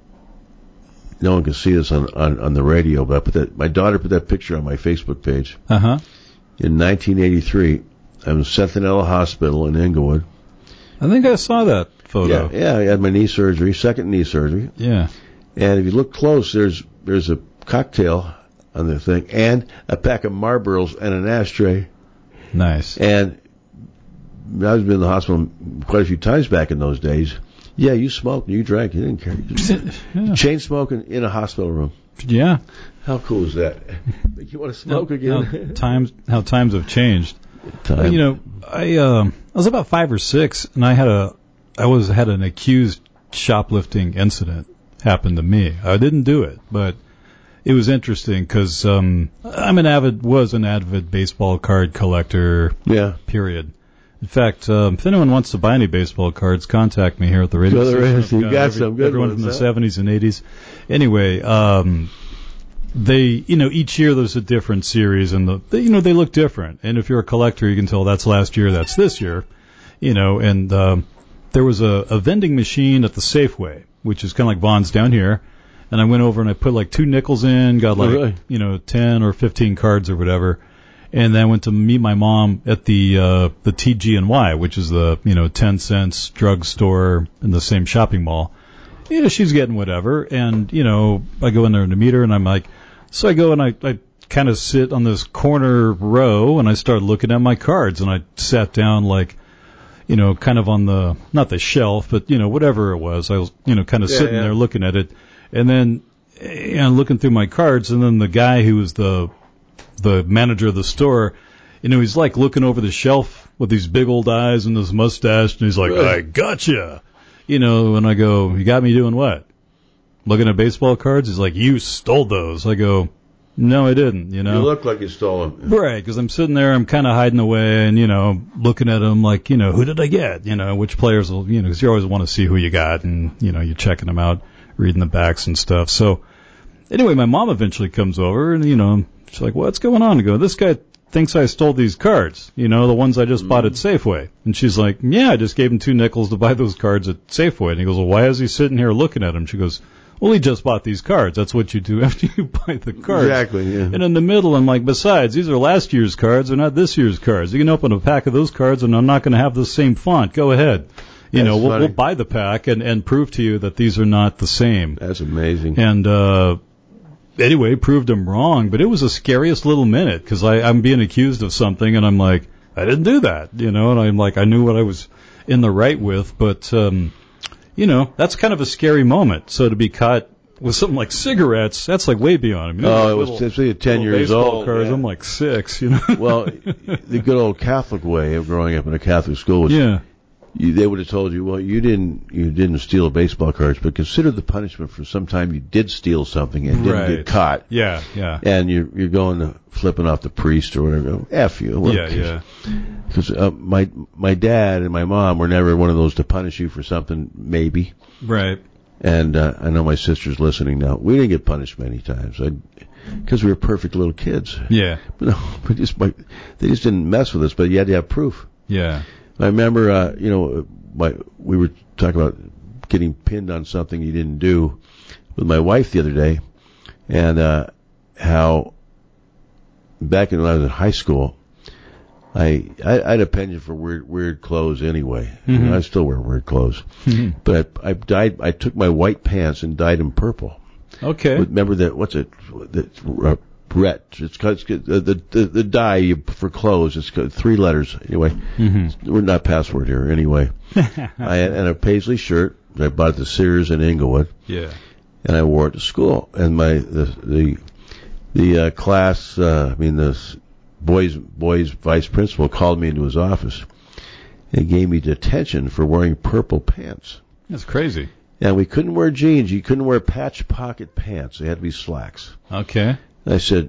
S3: no one can see this on, on, on the radio, but I put that, my daughter put that picture on my Facebook page.
S1: Uh-huh.
S3: In nineteen eighty-three, I was at Centinela Hospital in Inglewood.
S1: I think I saw that photo.
S3: Yeah, yeah, I had my knee surgery, second knee surgery.
S1: Yeah.
S3: And if you look close, there's there's a cocktail on the thing, and a pack of Marlboros and an ashtray.
S1: Nice.
S3: And I've been in the hospital quite a few times back in those days. Yeah, you smoked, you drank, you didn't care. You
S1: yeah.
S3: Chain smoking in a hospital room.
S1: Yeah.
S3: How cool is that? You want to smoke
S1: how,
S3: again?
S1: How times how times have changed.
S3: Time.
S1: You know, I um, I was about five or six, and I had a I was had an accused shoplifting incident happen to me. I didn't do it, but it was interesting because um, I'm an avid was an avid baseball card collector.
S3: Yeah.
S1: Period. In fact, um, if anyone wants to buy any baseball cards, contact me here at the radio
S3: Go
S1: station.
S3: station. You got
S1: every,
S3: some good
S1: everyone
S3: ones,
S1: from the
S3: huh?
S1: seventies and eighties. Anyway, um, they, you know, each year there's a different series, and the, they, you know, they look different. And if you're a collector, you can tell that's last year, that's this year, you know. And um, there was a, a vending machine at the Safeway, which is kind of like Vaughn's down here. And I went over and I put like two nickels in, got like,
S3: Oh, really?
S1: you know, ten or fifteen cards or whatever. And then I went to meet my mom at the uh, the T G N Y, which is the, you know, ten cents drugstore in the same shopping mall. You know, she's getting whatever. And, you know, I go in there to meet her, and I'm like, so I go and I, I kind of sit on this corner row, and I start looking at my cards. And I sat down like, you know, kind of on the, not the shelf, but, you know, whatever it was. I was, you know, kind of
S3: Yeah,
S1: sitting
S3: yeah.
S1: there looking at it. And then, you know, looking through my cards, and then the guy who was the the manager of the store, you know, he's like looking over the shelf with these big old eyes and this mustache, and he's like,
S3: Really?
S1: I gotcha. You know, and I go, you got me doing what? Looking at baseball cards? He's like, you stole those. I go, no, I didn't, you know.
S3: You look like you stole them.
S1: Right, because I'm sitting there, I'm kind of hiding away and, you know, looking at them like, you know, who did I get? You know, which players will, you know, because you always want to see who you got, and, you know, you're checking them out, reading the backs and stuff. So, anyway, my mom eventually comes over, and, you know, she's like, what's going on? I go, this guy thinks I stole these cards, you know, the ones I just mm. bought at Safeway. And she's like, yeah, I just gave him two nickels to buy those cards at Safeway. And he goes, well, why is he sitting here looking at them? She goes, well, he just bought these cards. That's what you do after you buy the cards.
S3: Exactly, yeah.
S1: And in the middle, I'm like, besides, these are last year's cards. They're not this year's cards. You can open a pack of those cards, and I'm not going to have the same font. Go ahead. You That's know, we'll, we'll buy the pack and, and prove to you that these are not the same.
S3: That's amazing.
S1: And uh anyway, proved him wrong. But it was the scariest little minute because I'm being accused of something, and I'm like, I didn't do that. You know, and I'm like, I knew what I was in the right with. But, um you know, that's kind of a scary moment. So to be caught with something like cigarettes, that's like way beyond. I mean,
S3: oh,
S1: it
S3: was especially at ten years old.
S1: Cards,
S3: yeah.
S1: I'm like six, you know.
S3: Well, the good old Catholic way of growing up in a Catholic school was,
S1: yeah.
S3: you, they would have told you, well, you didn't you didn't steal baseball cards, but consider the punishment for some time you did steal something and didn't
S1: right.
S3: get caught.
S1: Yeah, yeah.
S3: And you're you're going to flipping off the priest or whatever. F you. Well,
S1: yeah, yeah.
S3: Because uh, my my dad and my mom were never one of those to punish you for something maybe.
S1: Right.
S3: And uh, I know my sister's listening now. We didn't get punished many times because we were perfect little kids.
S1: Yeah.
S3: But no, we just my, they just didn't mess with us. But you had to have proof.
S1: Yeah.
S3: I remember, uh, you know, my we were talking about getting pinned on something you didn't do with my wife the other day, and uh, how back when I was in high school, I, I, I had a penchant for weird, weird clothes anyway.
S1: Mm-hmm.
S3: You know, I still wear weird clothes. Mm-hmm. But I, I dyed, I took my white pants and dyed them purple.
S1: Okay.
S3: Remember that, what's it, the, uh, Brett. It's, it's the, the, the dye you, for clothes. It's got three letters. Anyway, mm-hmm. We're not password here. Anyway, I had and a paisley shirt that I bought at the Sears in Inglewood.
S1: Yeah.
S3: And I wore it to school. And my, the, the, the, uh, class, uh, I mean, the, Boys, boys vice principal called me into his office and gave me detention for wearing purple pants.
S1: That's crazy.
S3: And we couldn't wear jeans. You couldn't wear patch pocket pants. They had to be slacks.
S1: Okay.
S3: And I said,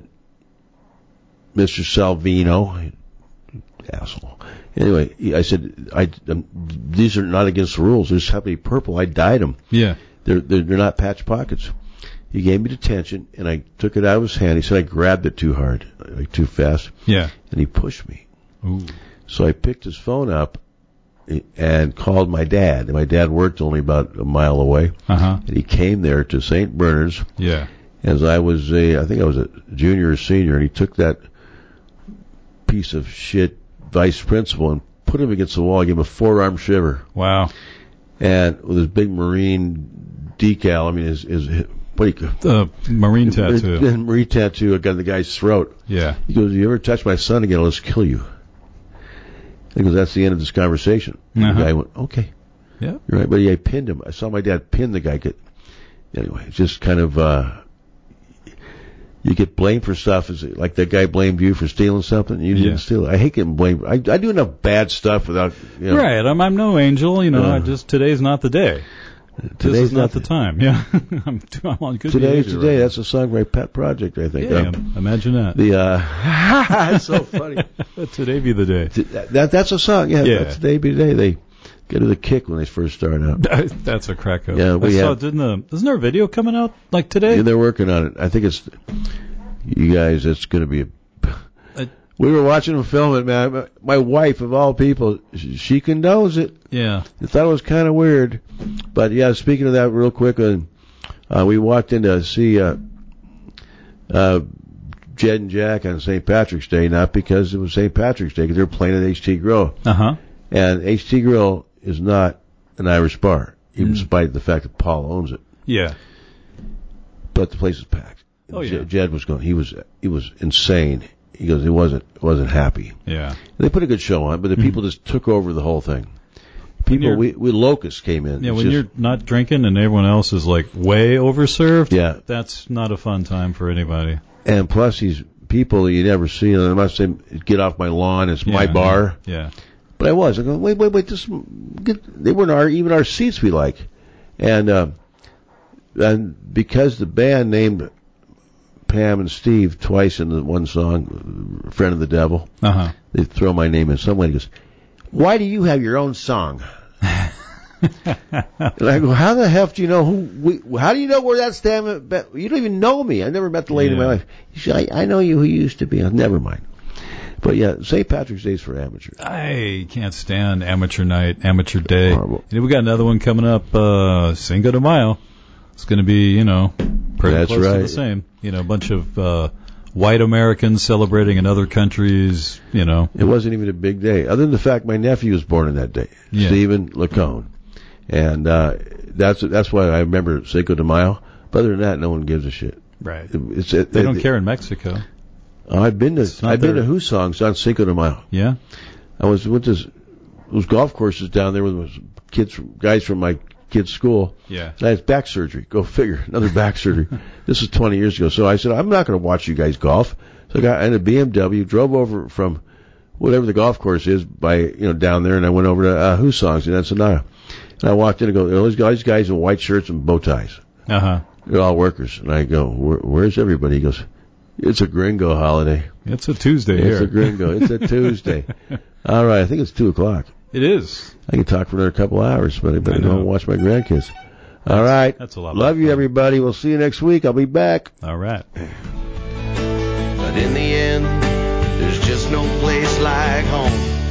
S3: Mister Salvino, asshole. Anyway, I said, I, um, these are not against the rules. They just have to be purple. I dyed them.
S1: Yeah.
S3: They're, they're, they're not patch pockets. He gave me detention, and I took it out of his hand. He said I grabbed it too hard, like too fast.
S1: Yeah.
S3: And he pushed me.
S1: Ooh.
S3: So I picked his phone up and called my dad. And my dad worked only about a mile away.
S1: Uh-huh.
S3: And he came there to Saint Bernard's.
S1: Yeah.
S3: As I was a, I think I was a junior or senior, and he took that piece of shit vice principal and put him against the wall. I gave him a forearm shiver.
S1: Wow.
S3: And with his big Marine decal, I mean, his, his what do you
S1: the uh, Marine tattoo.
S3: The Marine tattoo against the guy's throat.
S1: Yeah.
S3: He goes, "You ever touch my son again, I'll just kill you." He goes, "That's the end of this conversation."
S1: Uh-huh.
S3: The guy went, "Okay."
S1: Yeah.
S3: You're right, but he I pinned him. I saw my dad pin the guy. Get anyway, it's just kind of uh you get blamed for stuff. Is like that guy blamed you for stealing something. You didn't yeah. steal it. I hate getting blamed. I, I do enough bad stuff without. You know,
S1: right. I'm I'm no angel. You know. Uh, I just today's not the day. Today's not, not the time. Yeah. I'm, I'm on good
S3: Today's
S1: behavior
S3: the day.
S1: right
S3: That's a song by Pet Project, I think.
S1: Yeah,
S3: um,
S1: imagine that.
S3: The uh, it's so funny.
S1: Today be the day.
S3: That, that that's a song. Yeah, yeah. That's Today be the day. They get to the kick when they first start out.
S1: That's a crack up.
S3: Yeah, we
S1: I saw.
S3: have,
S1: didn't the, isn't there a video coming out like today?
S3: Yeah, they're working on it. I think it's you guys. It's going to be. A,
S1: uh,
S3: we were watching them film it, man. My wife, of all people, she condones it.
S1: Yeah.
S3: I thought it was kind of weird. But, yeah, speaking of that real quick, uh, uh, we walked in to see uh, uh, Jed and Jack on Saint Patrick's Day, not because it was Saint Patrick's Day, because they were playing at H T Grill.
S1: Uh-huh.
S3: And H T Grill is not an Irish bar, even mm. despite the fact that Paul owns it.
S1: Yeah.
S3: But the place is packed.
S1: Oh, yeah.
S3: Jed was going, he was, he was insane. He goes, he wasn't, wasn't happy.
S1: Yeah.
S3: They put a good show on, but the people mm. just took over the whole thing. People, we, we locusts came in.
S1: Yeah,
S3: it's
S1: when
S3: just,
S1: you're not drinking and everyone else is like way overserved,
S3: yeah,
S1: that's not a fun time for anybody.
S3: And plus, these people you never see, and I'm not saying get off my lawn, it's
S1: yeah,
S3: my bar.
S1: Yeah.
S3: But I was. I go, wait, wait, wait. This, get, they weren't our, even our seats we like. And, uh, and because the band named Pam and Steve twice in the one song, Friend of the Devil,
S1: uh-huh.
S3: they throw my name in. Someone goes, "Why do you have your own song?" And I go, "How the hell do you know who? We, how do you know where that's damn? You don't even know me. I never met the lady yeah. in my life." She said, I, "I know you who you used to be." Oh, never mind. But yeah, Saint Patrick's Day is for amateurs.
S1: I can't stand amateur night, amateur day.
S3: Horrible.
S1: And we got another one coming up, uh, Cinco de Mayo. It's going to be, you know, pretty
S3: That's
S1: close
S3: right.
S1: to the same. You know, a bunch of uh, white Americans celebrating in other countries, you know.
S3: It wasn't even a big day, other than the fact my nephew was born on that day,
S1: Yeah.
S3: Stephen Lacone. And uh, that's that's why I remember Cinco de Mayo. But other than that, no one gives a shit.
S1: Right.
S3: It's, it,
S1: They
S3: it,
S1: don't
S3: it,
S1: care in Mexico.
S3: I've been to
S1: It's not
S3: I've been
S1: their-
S3: to Who songs on Cinco de Mayo.
S1: Yeah?
S3: I was went to those golf courses down there with kids, guys from my kids' school.
S1: Yeah.
S3: And I had back surgery. Go figure, another back surgery. This was twenty years ago. So I said, I'm not going to watch you guys golf. So I got in a B M W, drove over from whatever the golf course is by you know down there, and I went over to uh, Who songs in Ensenada. And I walked in and go, those guys, guys in white shirts and bow ties.
S1: Uh-huh.
S3: They're all workers. And I go, Where, where's everybody? He goes, it's a gringo holiday.
S1: It's a Tuesday
S3: It's
S1: here.
S3: a gringo. It's a Tuesday. All right, I think it's two o'clock.
S1: It is.
S3: I can talk for another couple hours, but I better
S1: I know.
S3: go and watch my grandkids. All right.
S1: That's a lot.
S3: Love
S1: of
S3: you,
S1: fun.
S3: everybody. We'll see you next week. I'll be back.
S1: All right.
S4: But in the end, there's just no place like home.